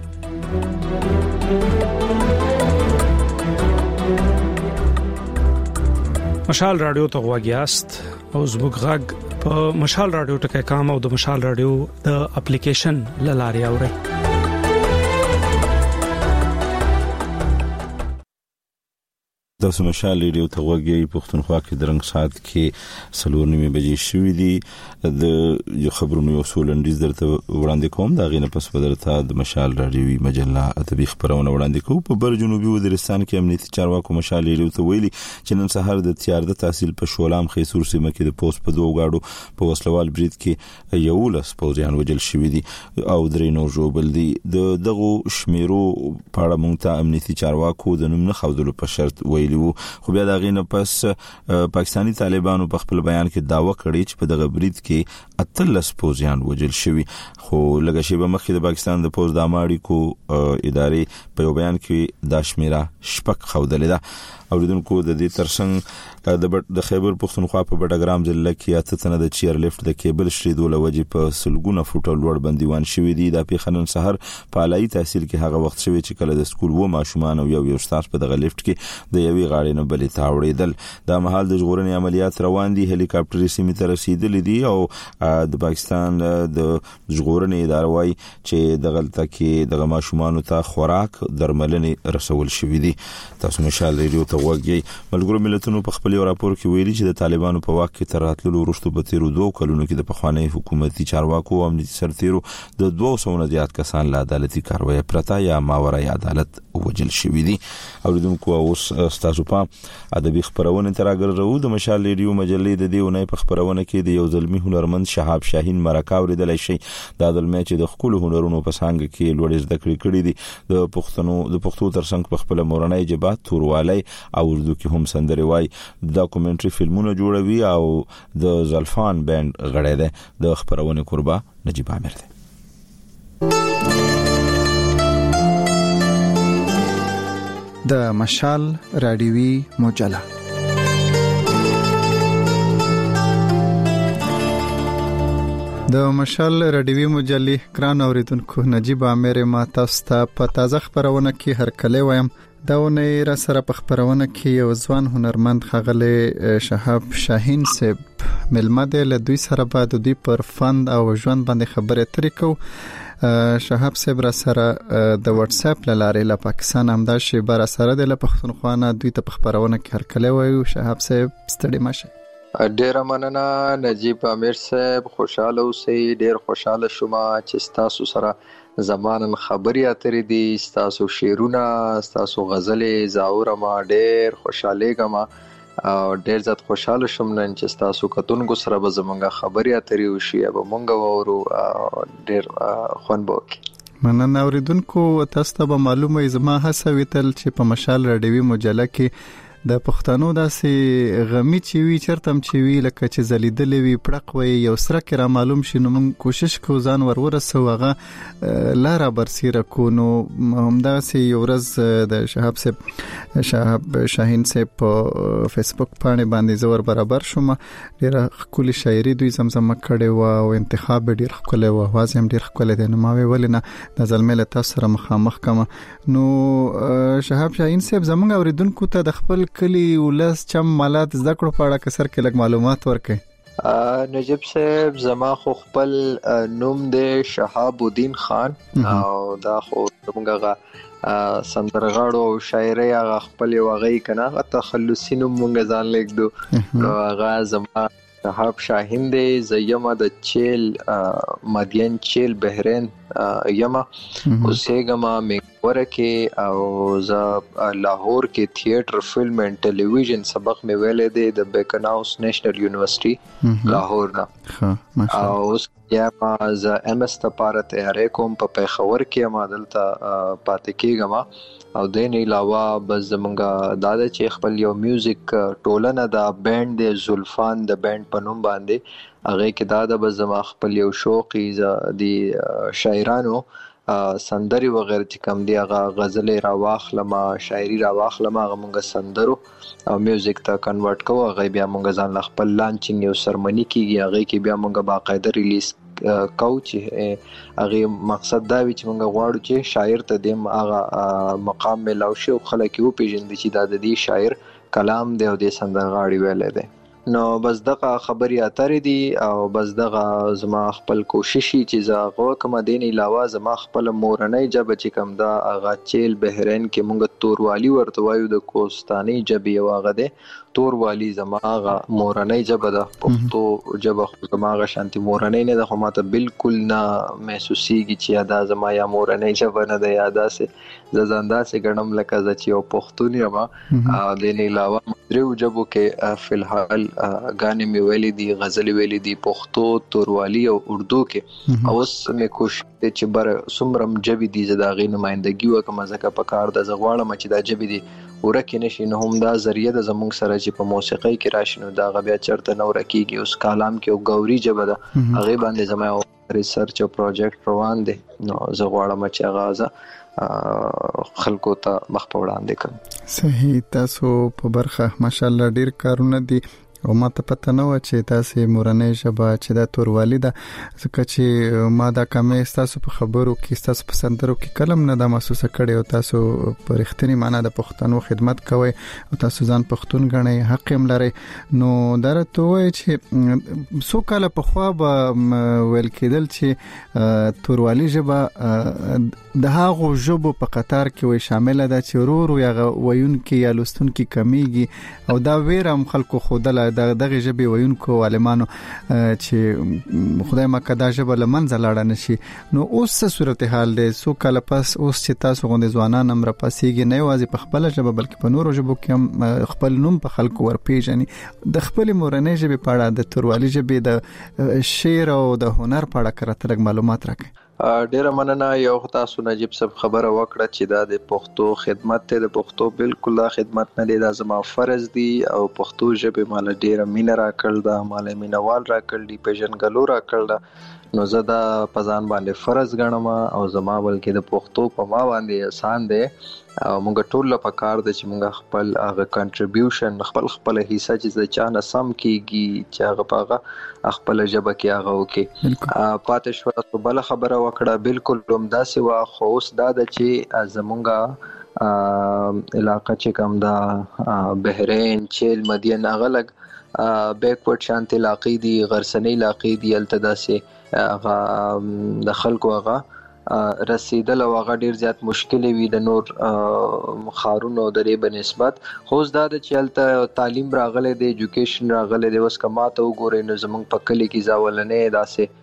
مشال رادیو ته غواګیاست او زموږ غږ په مشال رادیو ټکي کام او د مشال رادیو د اپلیکیشن لاري اوري. د مشال ریډیو ته وګورئ پښتونخوا کې درنګ سات کې سلور نیمه بجې شوې دي د یو خبرونو یو سولندیز درته وړاندې کوم دا غینه پس بدرته د مشال رادیوي مجله ادبي خبرونه وړاندې کوم په بر جنوبي وزیرستان کې امنیتي چارواکو مشال ریډیو ته ویلي چې نن سهار د تیار د تحصیل په شولام خیسور سیمه کې د پوسټ په دوه گاډو په وسلوال برید کې یو لس پوځیان وجل شوې دي او درې نور ژوبل دي د دغه شمیرو په اړه مونږ ته امنیتي چارواکو د نوم نه خوذلو په شرط ویلي خو بیا دا غینه پس پاکستانی طالبانو په خپل بیان کې داوا کړی چې په دغه برید کې اتلس پوځیان وجل شوي خو لږه شی به مخکې د پاکستان د پوز د اماړي کو ادارې په یو بیان کې دا شمیره شپږ خوذلې ده اوریدونکو د دې ترڅنګ د د خیبر پختونخوا په بټګرام ضلع کې اته تنه د چیر لیفت د کیبل شریدو لوجې په سلګونه فوټه لوړ بندیوان شوې دي د پیښنن سحر په علایي تحصیل کې هغه وخت شوی چې کله د سکول و ماشومان او یو یو استاد په دغه لیفت کې د یوې غاړې نه بلې تاوړېدل د مهال د ژغورنې عملیات روان دي هلیکاپټر سیمې ته رسیدلې دي او د پاکستان د ژغورنې اداره وايي چې دغلته کې دغه ماشومان ته خوراک درملنې رسول شوې دي تاسو مشال ریډیو ته وګورئ ملګرو ملتونو په خپل یو راپور کې ویلي چې د طالبانو په واک کې تر راتللو وروسته په تیرو دوه کلونو کې د پخوانی حکومتي چارواکو او امنیتي سرتیرو د دوه سوه نه زیات کسان له عدالتي کاروایی پرته یا ماورای عدالت وجل شوي دي اوریدونکو اوس ستاسو په ادبي خبرونه تر راګرځو د مشال ریډیو مجلې د دې ونې په خبرونه کې د یو ځلمي هنرمند شهاب شاهین مرکه اوریدل شي دا د مې چې د خپل هنرونو په څنګه کې لوړ زده کړې کړې دي د پښتنو د پښتو ترڅنګ په خپل مورنۍ ژبه توروالي او اردو کې هم سندري وای ډاکومنټري فلمونه جوړوي او د زلفان بند غړی ده د خبرونه قربا نجيب عامر ده د مشال رادیوي مجله د مشال رادیوي مجلې ګران اوریدونکو نجيب عامر ما تاسو ته په تازه خبرونه کې هر کله وایم دا ونې را سره په خبرونه کې یو ځوان هنرمند خغله شهاب شاهین صاحب ملمده له دوی سره بعد دوی پر فند او ژوند باندې خبرې ترې کو شهاب صاحب را سره د واتس اپ لاره له پاکستان همدا شی بر سره د پښتونخوا نه دوی ته په خبرونه کې هر کله وایو شهاب صاحب ستړي مشه ډیر مننه نجيب عامر صاحب خوشاله اوسئ ډیر خوشاله شوم چې تاسو سره زمانن خبري اترې دي تاسو شعرونه تاسو غزلې زاوره ما ډیر خوشاله ګما او ډیر زیات خوشاله شوم نن چې تاسو کتونکو سره به زمونږه خبري اترې وشي به مونږ وورو ډیر خوان بوکي مننه اوریدونکو تاسو ته معلومه زما هڅه ویتل چې په مشال رادیوي مجله کې د پښتنو داسې غمی چې وی چرتم چې وی لکه چې زلیدلې وی پړق وي یو سره کې را معلوم شي نو موږ کوشش کوو ځان ورور سو هغه لاره برسیره کو نو همدا سي یو ورځ د شهاب صاحب شهاب شاهین صاحب په فیسبوک باندې باندې زور برابر شوم ډیره خولي شاعري دوی زمزمه کړي و او انتخاب ډیر خپل و واز هم ډیر خپل دي نو ما ویل نه د زلمه له تاسو سره مخامخ کما نو شهاب شاهین صاحب زموږ اوریدونکو ته د خپل کلی ولس چم مالات زده کړو په اړه کسر کې لږ معلومات ورکړي نجيب صاحب زما خو خپل نوم دی شهاب الدین خان او دا خو موږ سندرغاړو او شاعري هغه خپل وغي کنه تخلصي نوم موږ ځان لیکدو نو هغه زما شهاب شاهین دی زیمه د چیل مدین چیل بحرین یما اوسېګما مګورکه او ز لاهور کې تھیټر فلم اینڈ ټلویزیون سبق مې ویلې دی د بیکناوس نېشنل یونیورسيټي لاهور نه او اوس یا ما ز ام اس لپاره تیارې کوم په پیښور کې ما دلته پاتې کېږم او دین علاوه بس زمونږه دا چې خپل یو میوزیک ټولنه دا بند دی زلفان د بند په نوم باندې هغه کې دا د بس زما خپل یو شوقي د شاعرانو سندري وغیرہ چې کوم دی هغه غزلې را واخلم شاعري را واخلم هغه مونږه سندرو او میوزیک ته کنورټ کوو هغه بیا مونږ ځان خپل لانچینګ یو سرمنی کیږي هغه کې بیا مونږه باقاعده ریلیز کو چې هغه مقصد دا وی چې مونږ غواړو چې شاعر ته دیم هغه مقام ملاوي او خلک یو پیژندي چې دا د دې شاعر کلام دی او د سندرغاړي ویل دی نو بس دغه خبري اترې دي او بس دغه زما خپل کوشش چې زه کوم دین علاوه زما خپل مورنۍ جبه چې کوم دا اغا چیل بحرین کې مونږ توروالی ورته وایو د کوستاني جبه یو هغه ده توروالی زما غا مورنۍ جبه ده پښتو جبه خو زما غا شانتي مورنۍ نه ده خو ماته بالکل نه محسوسيږي چې دا زما یا مورنۍ جبه نه ده یا داسې زنده سه ګڼم لکه چې یو پښتون یم او د نه علاوه درو جبو کې فلحال غانې می ویلې دي غزل ویلې دي پښتو توروالی او اردو کې اوس مې کوشش چې بر سمرم جبي دي زداغي نمائندګي وکم ځکه په کار د زغواړم چې دا جبي دي ورکه نشي نه هم دا ذریعہ د زمونږ سره چې په موسیقۍ کې راشنو دا غبیا چرته نو رکیږي اوس کلام کې او غوري جبه ده هغه باندې زما ریسرچ او پروجیکټ روان دي نو زغواړم چې هغه خلکو ته مخ په وړاندې کړم صحیح تاسو په برخه ماشاءالله ډیر کارونه دي او ما ته پته نه و چې تاسو مورنۍ ژبه چې د توروالی ده ځکه چې ما دا کمې تاسو په خبرو کې تاسو په سندرو کې کلم نه د محسوسه کړي او تاسو په رښتینی معنی د پښتنو خدمت کوي او تاسو ځان پښتون غنئ حق هم لري نو درته وای چې سو کاله په خوا به ویل کېدل چې توروالی ژبه د هغو ژبو په قطار کې وي شامل ده چې ورو ورو یا وایون کې یا لستون کې کمیږي او دا ویرم خلکو خودله دغه ژبه وایونکو عالمانو چې خدای مکه دا ژبه لمنځه لاړه نشي نو اوس څه صورتحال ده سو کله پس اوس چې تاسو غوندې ځوانان هم را پاسيږي نه یوازې په خپل ژبه بلکې په نورو ژبو کې هم خپل نوم په خلکو ورپیژني د خپل مورنۍ ژبه په اړه د توروالی ژبه د شعر او د هنر په اړه کړه معلومات راکړئ ډیره مننه یو تاسو نجیب صاحب خبره وکړه چې دا د پښتو خدمت ته د پښتو بالکل دا خدمت نه دی دا زما فرض دی او پښتو ژبه مال ډیره مینه راکړل دا مال مینوال راکړل دی پیژنګلو راکړل نو زه دا پزان باندې فرض غنم او زما بلکې د پښتو په ما باندې آسان دی او موږ ټول په کار د چې موږ خپل هغه کنټریبیوشن خپل خپل حصہ چې ځان سم کیږي چې هغه په خپل ژبه کې هغه وکي پاتې شو بل خبره وکړه بالکل عمده سوا خو اوس دا د چې زمونږه علاقې چې کوم دا بحرین چیل مدین اغلق بیکورډ شانت علاقې دي غرسنی علاقې دي التداسه هغه د خلکو هغه رسیدل او هغه ډیر زیات مشکل وي د نور خارونو درې بنسبت خو زدا د چلته تعلیم راغله د ایجوکیشن راغله د اوس کماته وګورئ نو زمونږ په کلی کې ځاولنې داسې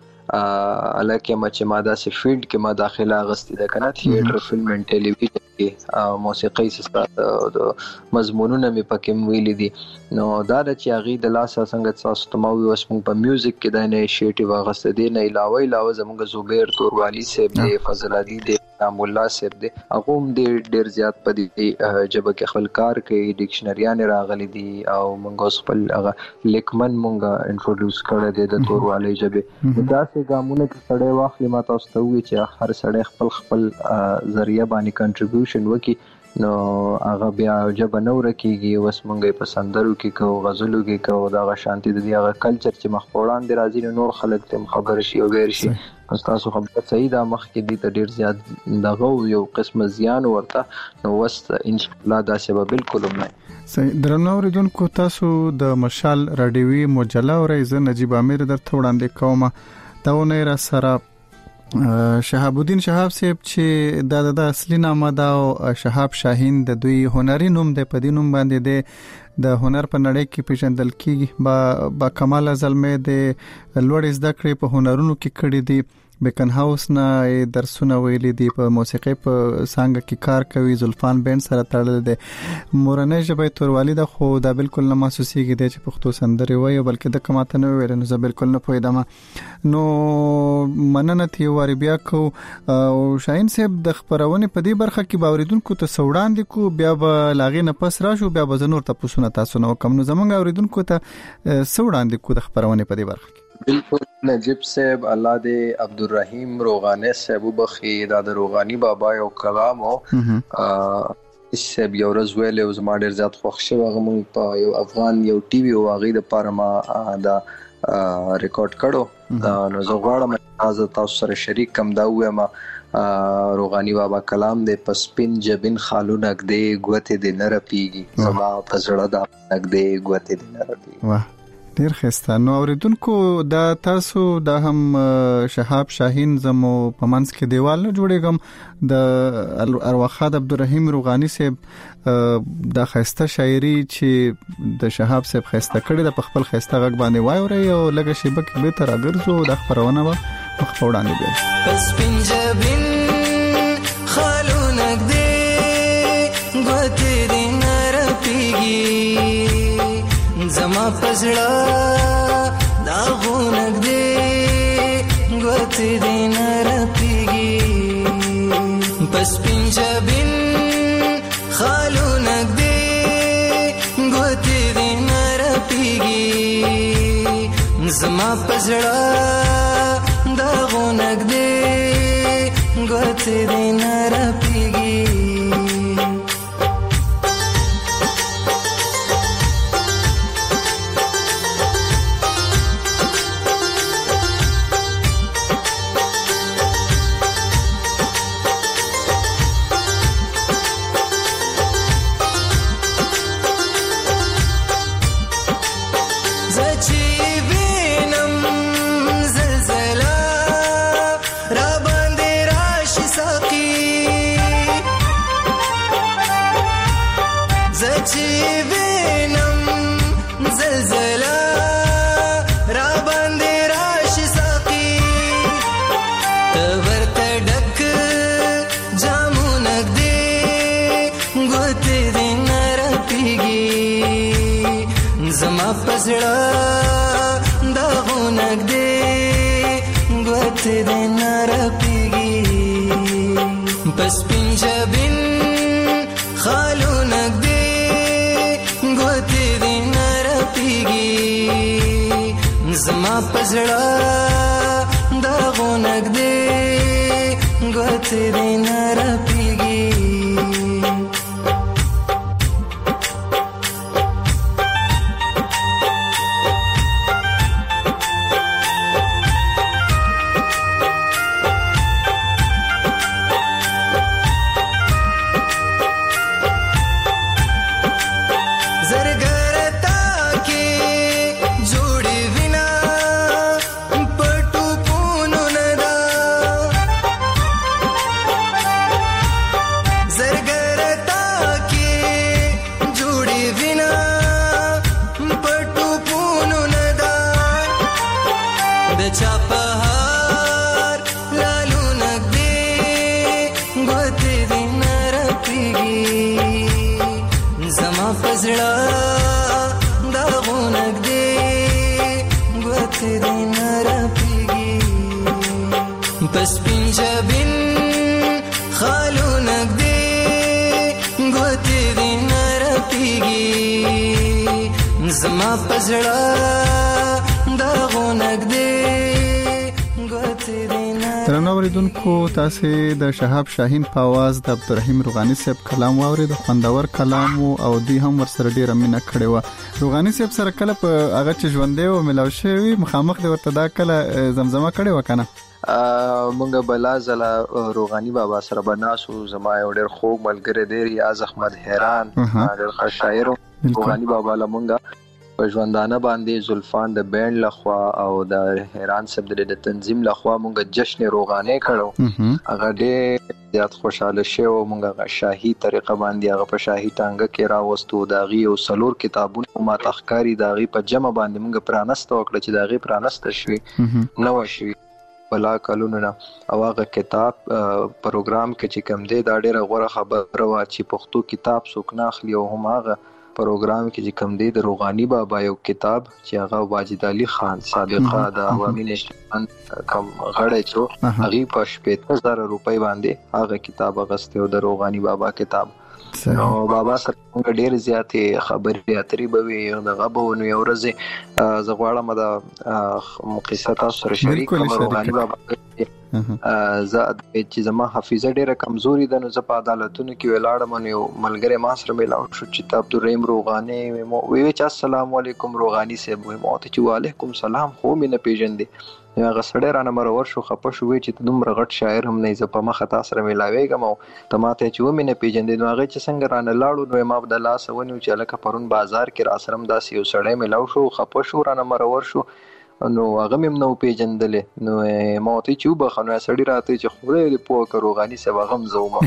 الکه مچ ما داسې فیلډ کې ما داخله غستې ده کنه تھیټر فلم ان ټلویزیون کې موسیقي سره د مضمونونه مې پکې ویل دي نو دا د چاغي د لاس څنګه تاسو ته مو اوس په میوزیک کې د انیشیټیو غستې دي نه علاوه علاوه زموږ زبیر توروالی صاحب دی فضل علي دی نام الله صاحب دی هغه هم ډیر زیات په دې جبه کې خپل کار کوي ډکشنریان راغلي دي او موږ خپل هغه لیکمن موږ انټروډوس کړی دی د توروالی جبه دا څه ګامونه چې سړی واخلي ما تاسو ته وی چې هر سړی خپل خپل ذریعہ باندې کنټریبیوشن وکي نو هغه بیا جبه نو رکیږي وس مونږه په سندرو کې کو غزلو کې کو دا غ شانتي د هغه کلچر چې مخوړان دي راځي نور خلک ته خبر شي او غیر شي تاسو خبره صحیح دا مخ کې دي ته ډیر زیات دغه یو قسم زیان ورته نو وست ان شاء الله دا سبب بالکل نه صحیح درنو اوریدونکو تاسو د مشال رادیوي مجله او رئیس نجیب امیر درته وړاندې کومه دا ونه را سره شهاب الدین شهاب صاحب چې د د اصلي نامه دا شهاب شاهین د دوی هنري نوم د پدینوم باندې د د هنر په نړۍ کې پیژندل کیږي با با کمال زلمه د لوړ زده کړې په هنرونو کې کړې دي بیکن هاوس نه درسونه ویلي دي په موسیقي په څنګه کې کار کوي زلفان بند سره تړل دي مورنۍ ژبه توروالی ده خو دا بالکل نه محسوسيږي چې پښتو سندري وایي بلکې د کماته نه ویل نو زه بالکل نه پوهیدم نو مننه تی واری بیا کو او شاهین صاحب د خبرونه په دې برخه کې باوریدونکو ته سوړان دي کو بیا به لاغې نه پس راشو بیا به نور ته پوښتنه تاسو نو کوم نو زمونږ اوریدونکو ته سوړان دي کو د خبرونه په دې برخه کې بالکل نجیب صاحب الله دې عبدالرحیم روغانی صاحب بخي دا د روغانی بابا یو کلام او اس صاحب یو ورځ ویل او زما ډیر زیات خوښ شو هغه مونږ په یو افغان یو ټي وي او هغه د پاره ما دا ریکارډ کړو نو زه غواړم تاسو تاسو سره شریک کم دا وایم روغانی بابا کلام دې پسپین جبین خالو نګ دې غوته دې نره پیږي زما پزړه دا نګ دې غوته دې نره پیږي واه ډیر ښه. نو اوریدونکو دا تاسو دا هم شهاب شاهین زمو په منځ کې دیوال نه جوړېږم د ارواخاد عبدالرحیم روغانی صاحب دا خسته شاعری چې د شهاب صاحب خسته کړي د خپل خسته غږ باندې وایوري او لګه شیبه کې به تر اگرزو د خبرونه به مخ وړاندې بیا پس پنجابین خالونک دې ګوتې دې نر پیږي زما پزړه دا غونک دې ګوتې دې نر پیږي پس پنجابین خالونک دې ګوتې دې نر پیږي زما پزړه دا غونک دې ګوتې دې نر پیږي پزړه دا غونک دې ګوتې دې نر پیږي پس پنجابین خالونک دې ګوتې دې نر پیږي زما پزړه دا غونک دې ګوتې دې نر پیږي پس پنجابین خالونک دې ګوتې دې نر پیږي زما پزړه دا غونک دې ګوتې دې نر. ترنو اوریدونکو تاسو د شهاب شاهین په आवाज د عبدالرحیم روغانی صاحب کلام واورید. خوندور کلام او دی هم ورسره ډیره مینه کړې و. روغانی صاحب سره کله په هغه چې ژوندې او ملاو شوی مخامخ د ورته دا کله زمزمه کړې وکنه مونږ بلا زلا روغانی بابا سره بناسو زما یو ډېر خوږ ملګری دی ریاض احمد حیران ډېر ښه شاعر روغانی بابا لمونږه په ژوندانه باندې زلفان د بینډ لخوا او د حیران صاحب د تنظیم لخوا مونږ جشن روغانه کړو. هغه ډېر زیات خوشاله شو. مونږ هغه شاهي طریقه باندې هغه په شاهي ټانګه کې راوستو. داغي او سلور کتابونه ما تخکاری داغي په جمع باندې مونږ پرانست وکړه چې داغي پرانست شوي نو شوي بلا کلونه او هغه کتاب پروګرام کې چې کوم دی دا ډېر غوړه خبره وا چې پښتو کتاب څوک نه اخلي او هم هغه پروګرام کې چې کوم دی د روغانی بابا یو کتاب چې هغه واجد علي خان سابقه د عوامي نشان کوم غړی چې هغه په شپږ هزار روپۍ باندې هغه کتاب غسته د روغانی بابا کتاب نو بابا سره ډېر زیاتې خبرې اترې به وي دغه به ونو یو ورځ زه غواړم د قصه تاسو سره شریک کوم. روغاني بابا زه چې زما حافظه ډیره کمزوري ده نو زه په عدالتونو کې ولاړم نو ملګری ما سره ملاو شو چې عبدالرحیم روغانی مو وی چې السلام علیکم روغانی صاحب مو ته چې وعلیکم سلام خو مې نه پیژندې هغه سړی رانه مرور شو خپه شو وی چې دومره غټ شاعر هم نه زه په مخه تاسو سره ملاويږم او ته ماته چې و مې نه پیژندې نو هغه چې څنګه رانه لاړو نو ما په لاس ونیو چې لکه پرون بازار کې را سره داسې یو سړی ملاو شو خپه شو رانه مرور شو نو هغه مم نو پیژندلې نو ما ته چې وبخنو سړی راته چې خدای دې پوه کړو غانی سبا غم زوما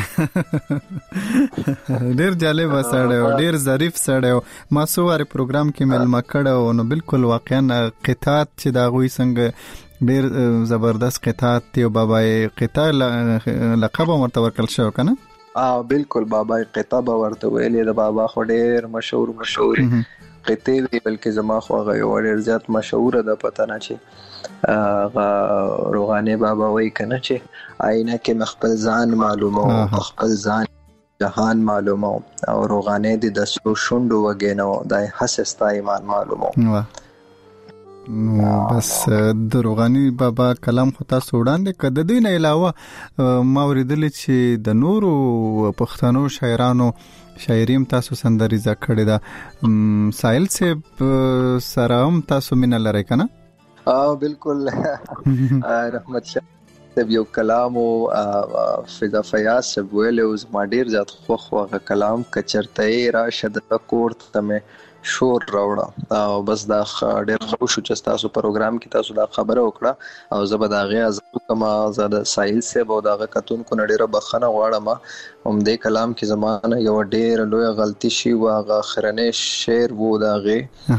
ډیر جالب سړی ډیر ظریف سړی ما سو واره پروګرام کې مل مکړه نو بالکل واقعا قطعات چې دا غوي څنګه ډیر زبردست قطعات دی بابای قطع لقب مرته ورکل شو کنه اه بالکل بابای قطع ورته ویلې د بابا خو ډیر مشهور مشهور قطعه وی بلکې زما خو هغه یو ډیر زیات مشهور ده پته نه چې هغه روغانی بابا وای کنه چې آینه کې مخبل ځان معلومه مخبل ځان جهان معلومه او روغانی د سو شوندو وګینو دای حسستا ایمان معلومه نو بس د روغانی بابا کلام خو تاسو وړاندې کده دوی نه علاوه ما ورېدل چې د نورو پښتنو شاعرانو شاعریم تاسو سندریزه کړی دا سایل صاحب سره هم تاسو مینه لرئ کنه اه بالکل رحمت شاه یو کلام او فضا فیاض صاحب ویل او ما ډیر زیات خو خو کلام کچرته راشد کور ته شور راوړه او بس دا ډېر خو شو چې تاسو پروګرام کې تاسو دا خبره وکړه او زه به دا غي ازو کما زاده سایل سے به دا کتون کو ډېر بخنه غواړم هم دې کلام کې زمانه یو ډېر لوی غلطي شي واغه اخرنه شعر وو دا غي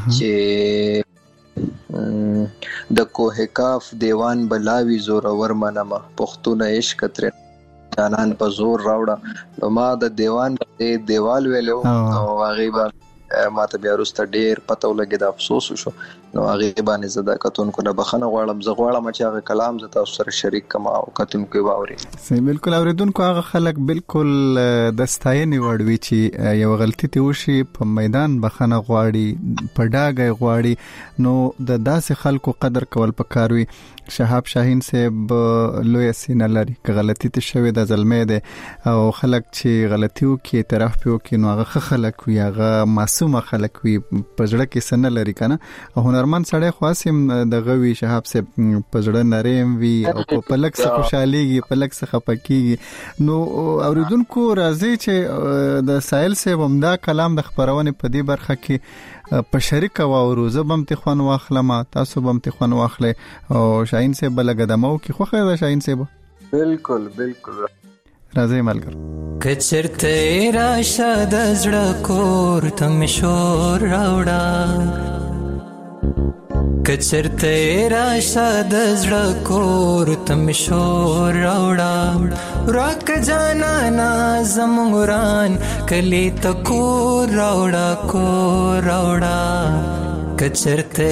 چې د کوه کاف دیوان بلاوی زور ور منما پښتون عشق تر جانان په زور راوړه نو ما د دیوان کې دیوال ویلو او هغه ما ته بیا وروسته ډیر پته ولګید افسوس شو نو هغه باندې زدا کتونکو نه بخنه غواړم زه غواړم چې هغه کلام زه تاسو سره شریک کما او کتونکو واوري سي بالکل اوریدونکو هغه خلک بالکل د ستاینې وړوي چې یو غلطي ته وشي په میدان بخنه غواړي په ډاګي غواړي نو د داسې خلکو قدر کول پکاروي شهاب شاهین صاحب لوی سینه لري که غلطی ته شوی د ظلمې ده او خلک چې غلطیو کې اعتراف پیو کې نو هغه خلک وي هغه معصوم خلک وي په ځړه کې سن لري کنه او هنرمند سړی خاصم د غوي شهاب صاحب په ځړه نریم وي او په لک څه خوشاليږي په لک څه خپکیږي نو اوریدونکو راځي چې د سایل صاحب همدا کلام د خبرونه په دې برخه کې په شریک واورو زبم ته خوان واخلم تاسو بم ته خوان واخله او شاهین صاحب لګدمو کې خو خیر شاهین صاحب بالکل بالکل راځي ملګر کچرته را شاد زړه کور تم شور راوړه کچرته را شاد زړه کور تم شور راوړه راک جانا نا زموران کلی تکو راوړه کو راوړه کچرته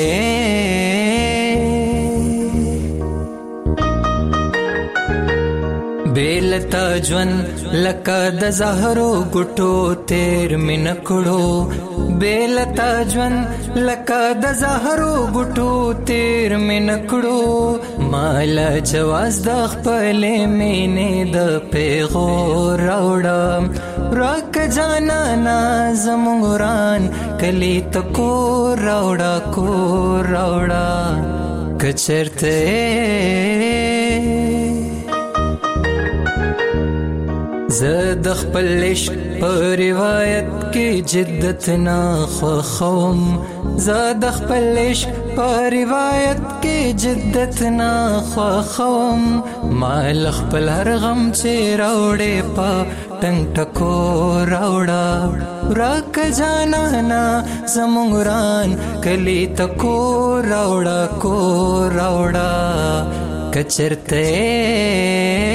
بیلتا جون لکا د زهرو ګټو تیر من کړو بیلتا جون لکا د زهرو ګټو تیر من کړو مال جواز د خپل مینې د پیغور راوړم راک جانا نا زموران کلی تکو راوړه کو راوړه کچرته زد خپل عشق په روایت کې جدت نه خوخم زد خپل عشق په روایت کې جدت نه خوخم مال خپل هر غم چې راوړې په ټنګ ټکو راوړه راک جانا نا زموران کلی تکو راوړه کو راوړه کچرته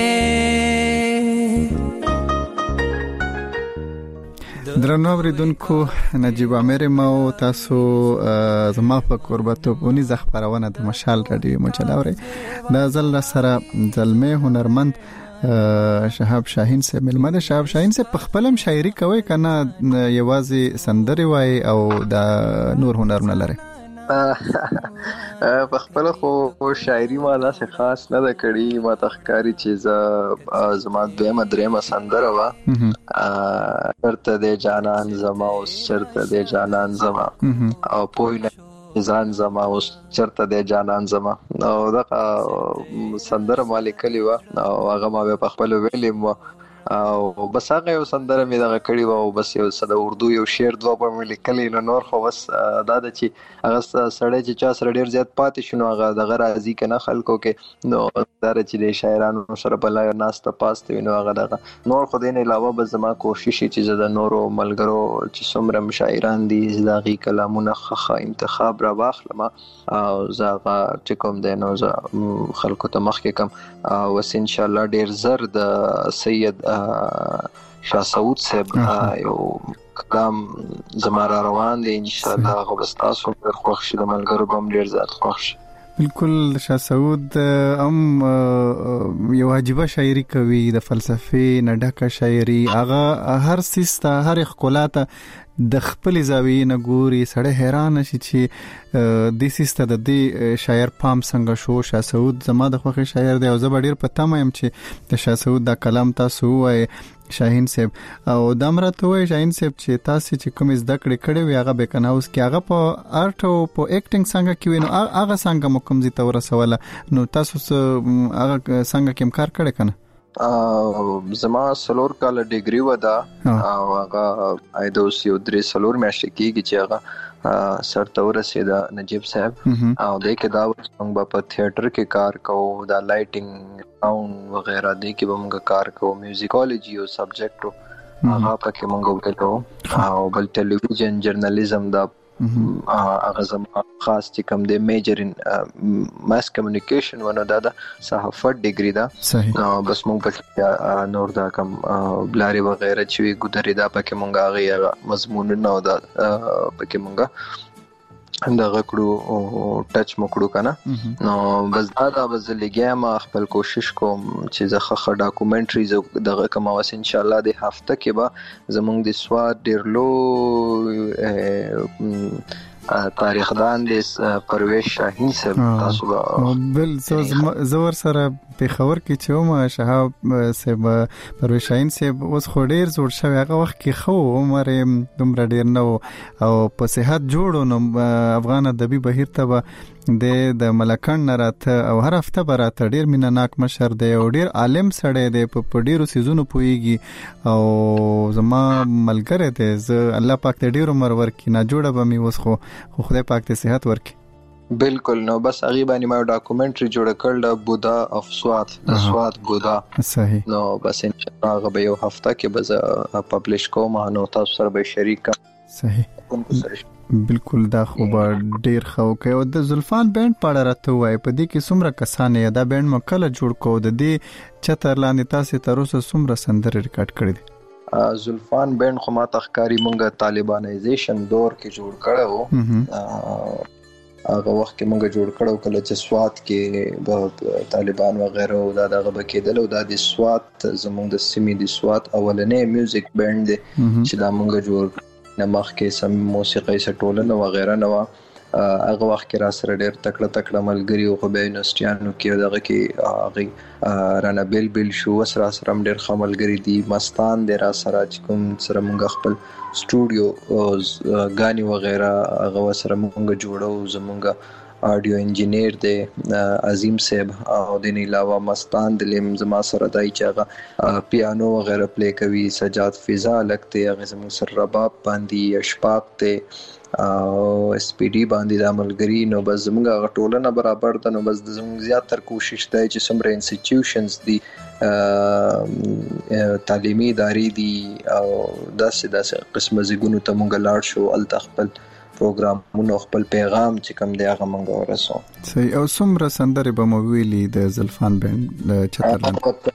درنو اوریدونکو نجیب امیر مو تاسو زما په قربتو پونی زخبرونه د مشال رادیو مچلاوري د زل سره زلمه هنرمند شهاب شاهین سے ملمد شهاب شاهین سے په خپلم شاعري کوي کنه یوازې سندري وای او د نور هنر نه لري په خپل خو شاعري ما داسې خاص نه ده کړې، ما تخکاری چې زما دویمه درېمه سندره وه چرته دی جانان زما اوس چرته دی جانان زما او پوه نه ځان زما اوس چرته دی جانان زما، او دغه سندره ما لیکلې وه او هغه ما بیا په خپلو ویلې وه او بس هغه یو سندره مې دغه کړې وه او بس یو څه د اردو یو شعر دوه به مې لیکلې، نو نور خو بس دا ده چې هغه سړی چې چا سره ډېر زیات پاتې شو نو هغه دغه راځي که نه خلکو کې، نو دا ده چې د شاعرانو سره بله ناسته پاسته وي نو هغه دغه نور خو دې نه علاوه به زما کوشش وي چې زه د نورو ملګرو چې څومره شاعران دي زه د هغې کلامونه ښه انتخاب را واخلم او زه هغه چې کوم دی نو زه خلکو ته مخکې کړم او بس انشاءالله ډېر زر د سید شاه سعود صاحب یو کلام زما را روان دی انشاءالله هغه به ستاسو ډېر خوښ شي، د ملګرو به هم ډېر زیات خوښ شي. بالکل شاه سعود هم یو عجیبه شاعري کوي، د فلسفې نه ډکه شاعري، هغه هر څیز ته هر ښکلا ته د خپل زاویې نه ګوري، سړی حیران شي چې د سیسته د دې شاعر پام څنګه شو. شاه سعود زما د خوښي شاعر دی او زه به ډېر په تمه یم چې د شاه سعود دا کلام تاسو ووایئ شاهین صاحب، او دا مرته وایي شاهین صاحب چې تاسو چې کوم زده کړې کړې وي هغه به کنه اوس کې هغه په آرټ او په ایکټینګ څنګه کې وي نو هغه څنګه مو کوم ځای ته ورسوله، نو تاسو هغه څنګه کوم کار کړی کنه؟ زما سلور کاله ډیګري و ده او هغه ایدوس یو درې سلور میاشتې کېږي چې هغه سر ته ورسېده نجیب صاحب او دی کې دا موږ به په تھیټر کې کار کوو، دا لایټینګ ساوند وغیرہ دی کې به موږ کار کوو، میوزیکالوجي یو سبجیکټ و هغه پکې موږ وکړو او بل ټلویزیون جرنالیزم دا هغه زما خاص چې کوم دی میجر ان ماس کمیونیکیشن ونه دا د صحافت ډیګري ده، بس موږ پکې نور دا کوم بلاري وغیرہ چې وي ګودري دا پکې موږ هغه مضمونونه او دا پکې موږ دغه کړو ټچ مکړو کنه، نو بس دا دا بس لګیا ما خپل کوشش کوم چې زه ښه ډاکومنټریز دغه کوم اوس ان شاء الله د هفته کې به زمونږ د سواد ډیر لو تاریخ دان د پرویز شاهین صاحب تاسو بل زور سره په خبر کې چې ما شهاب صاحب پرویز شاهین صاحب اوس خو ډیر زوړ شوی، هغه وخت کې خو عمر دومره ډیر نه او په صحت جوړو نو افغان ادبي بهیر ته د ملکان نه راته او هر هفته به راته ډیر مینناک مشر دی او ډیر عالم سړی دی، په ډیرو سیزونو پوهیږي او زما ملګری دی، زه الله پاک ته ډیر عمر ورکړي، نه جوړه به مې اوس خو خو خدای پاک ته صحت ورکړي. بالکل، نو بس هغه باندې ما ډاکومنټري جوړ کړل د بودا اف سوات د سوات بودا صحیح، نو بس ان شاء الله هغه به یو هفته کې به پبلش کوم نو تاسو سره به شریک صحیح. بالکل دا خو به ډیر خو کوي. او د زلفان بند پاړه راته وای په دې کې څومره کسان یې دا بند مکله جوړ کو د دې چتر لاندې تاسو تر اوسه څومره سندره ریکارډ کړی دي؟ زلفان بند خو ما تخکاری مونږه طالبانایزیشن دور کې جوړ کړو، هغه وخت کې مونږ جوړ کړو کله چې سوات کې به طالبان وغیرہ او دا دغه بکیدل او دا د سوات زمونږ د سیمې د سوات اولنې میوزیک بند دی چې دا مونږ جوړ نمخ کې سم موسیقي سټولنه وغیرہ نو هغه وخت کې را سره ډېر تکړه تکړه ملګری او خو به یونیورسيټیانو کې دغه کې هغه رانا بل بل شو سره سره ډېر خملګری دي، مستان د را سره چې کوم سره مونږ خپل سټوډیو غاني وغیرہ هغه سره مونږ جوړو، زمونږ آډیو انجینیر دی عظیم صاحب او د نه علاوه مستان د لم زما سره دای چې هغه پیانو وغیرہ پلی کوي، سجاد فضا لګته هغه زموږ سره رباب باندې اشفاق ته او اس پی ډی باندې د عملګری، نو بس زموږ غټولنه برابر ده، نو بس زموږ زیات تر کوشش دی چې څومره انسټیټیوشنز دي تعلیمي ادارې دي او داسې داسې قسمه زګونو ته مونږ لاړ شو ال خپل پروګرامونو خپل پیغام چې کوم دی هغه مونږ ورسو. صحیح. او څومره سندرې به مو ویلي د زلفان بند د چترلاند؟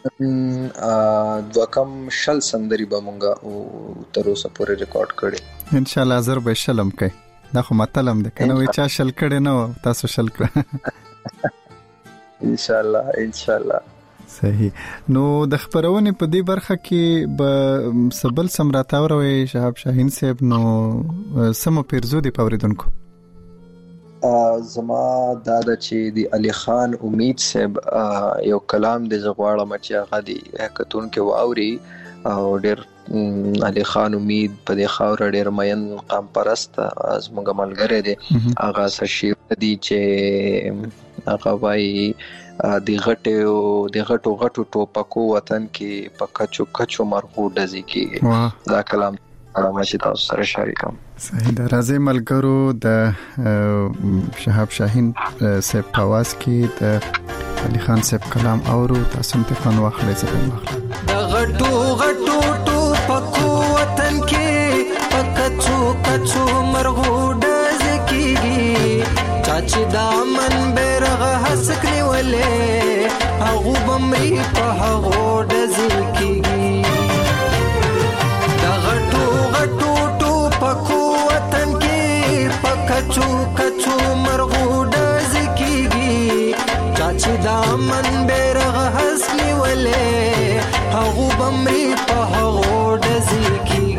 دوه کم شل سندرې به مونږ او تر اوسه پورې ریکارډ کړي ان شاء الله. زر به شلم کوي دا خو مطلب دی کنه وای چا شل کړي نو تاسو شل کړه ان شاء الله ان شاء الله. صحیح. نو د خبرونه په دې برخه کې به سبل سمراتاور وي شهاب شاهین صاحب، نو سمو پیرزو دی پوریدونکو زما دا د چې د علي خان امید صاحب یو کلام د زغواړه مچ هغه دی کتون کې واوري او ډېر علي خان امید په دې خاور ډېر مین قام پرست از موږ ملګری دی هغه سشي دی چې هغه وايي د غټو د غټو غټو ټوپکو وطن کې په کچو کچو مرغو ډزي کې دا کلام چې تاسو سره شریکم. صحیح ده. راځي ملګرو د شهاب شاهین صاحب په आवाज کې د علي خان صاحب کلام اورو تاسو ته فن واخلې څه واخلې. د غټو غټو ټوپکو وطن کې پکچو کچو مرغو ډزي کېږي چاچ دامن بیرغ حسک نیولې هغه بمري په هغه ډزي کېږي. پکو وطن کې پکچو کچو مرغو ډزي کېږي چاچ دامن بیرغ حسنی ولې هغه بمري په هغه ډزي کېږي.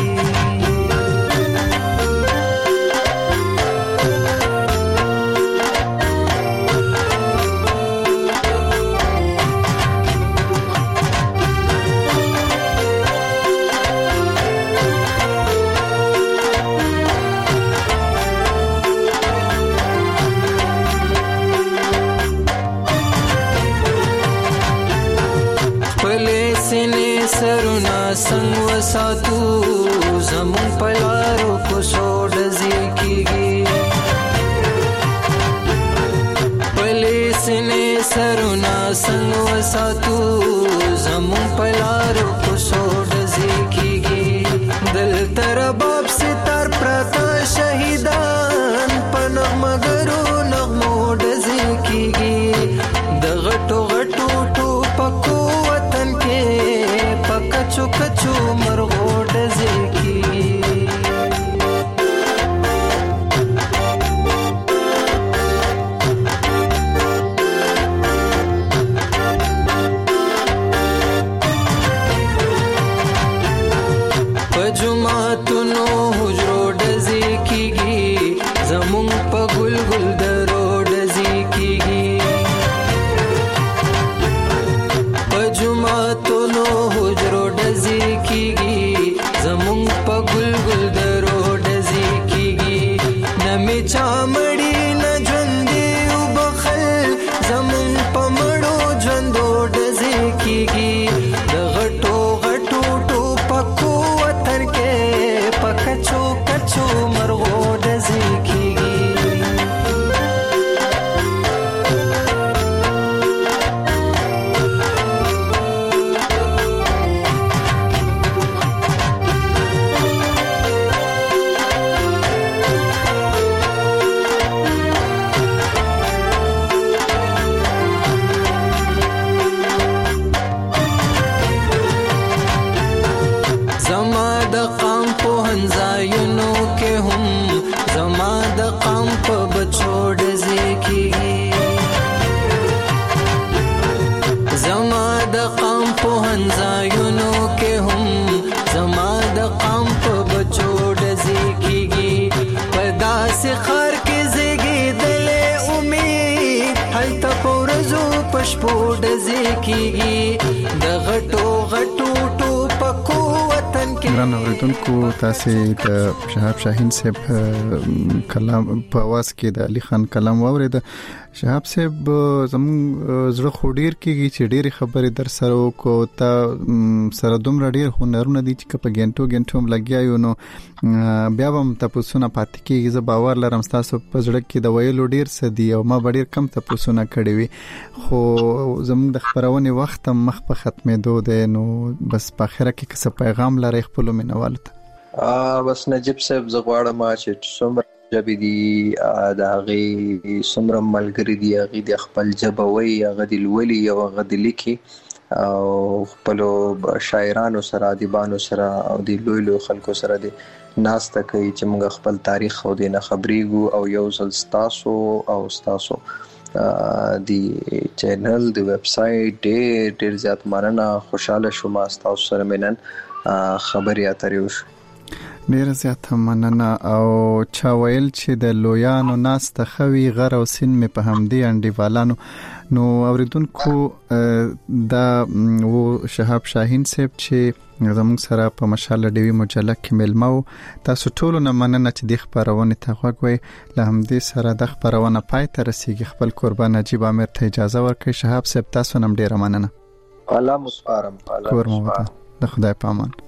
سرنا څنګه وساتو زمون پلارو کو سوډزي کیږي پلیسنه سرنا څنګه وساتو زمون پلارو کو سوډزي کیږي دل تر باب ستار پرتا شهیدان پنغمګرو نغمو ډزي کیږي د غټو غټو ټوپکو وطن کې کچو کچو مرغو ډزي کېږي. په جوماتونو حجرو ډزي کېږي زمونږ په ګل ګل درو ډزي کېږي. په جوماتونو حجرو ډزي کېږي زمونږ په ګل ګل درو ډزي کېږي. نه مې چا مړي نه ژوندي وبخل زمونږ په مړو ژوندو ډزي کېږي. د غټو غټو ټوپکو وطن کې په کچو کچو مرغو ډزي کېږي. پښپو ډزي کېږي د غټو غټو ټوپکو وطن کې. ګران اوریدونکو تاسو د شهاب شاهین صاحب کلام په आवाज کې د علي خان کلام واورید. شهاب صاحب زموږ زړه خورډیر کېږي چې ډېری خبرې در سره وکړو ته سره دومره ډېر هنرونه دي چې په ګنټو ګنټو هم لګیا یو نو بیا هم تاسو نه پاتې کېږي. زه باور لرم تاسو په زړه کې د ویلو ډېر څه دي او ما ډېر کم تاسو نه کړی وي خو زموږ د خبرونې وخت هم مخ په ختمېدو دی نو بس په اخره کې څه پیغام لري خپل مینوالو ته؟ بس نجیب صاحب زه غواړم چې څومره ژبې دي د هغې څومره ملګري دي هغې د خپل ژبه وایي هغه د لولي او هغه د لیکي او خپلو شاعرانو سره ادیبانو سره او د لوی لوی خلکو سره د ناسته کوي چې موږ خپل تاریخ او د نه خبرېږو او یو ځل ستاسو او ستاسو د چینل د ویب سایټ ډېر ډېر زیات مننه. خوشحاله شوم ستاسو سره مې نن خبرې اترې وشو. ډیر زیات مننه. او چا ویل چې د لویانو ناس ته خوي غر او سین می په همدي انډیوالانو. نو اوریدونکو دا وو شهاب شاهین صاحب چې زموږ سره په مشال ډیوی مجله کې ملمو. تاسو ټول نه مننه چې د خبرونه ته غوږوي. له همدې سره د خبرونه پای ته رسیدي. خپل قربان نجیب امیر ته اجازه ورکړئ. شهاب صاحب تاسو نم ډیر مننه. الله مسپارم. الله مسپارم. د خدای پامان.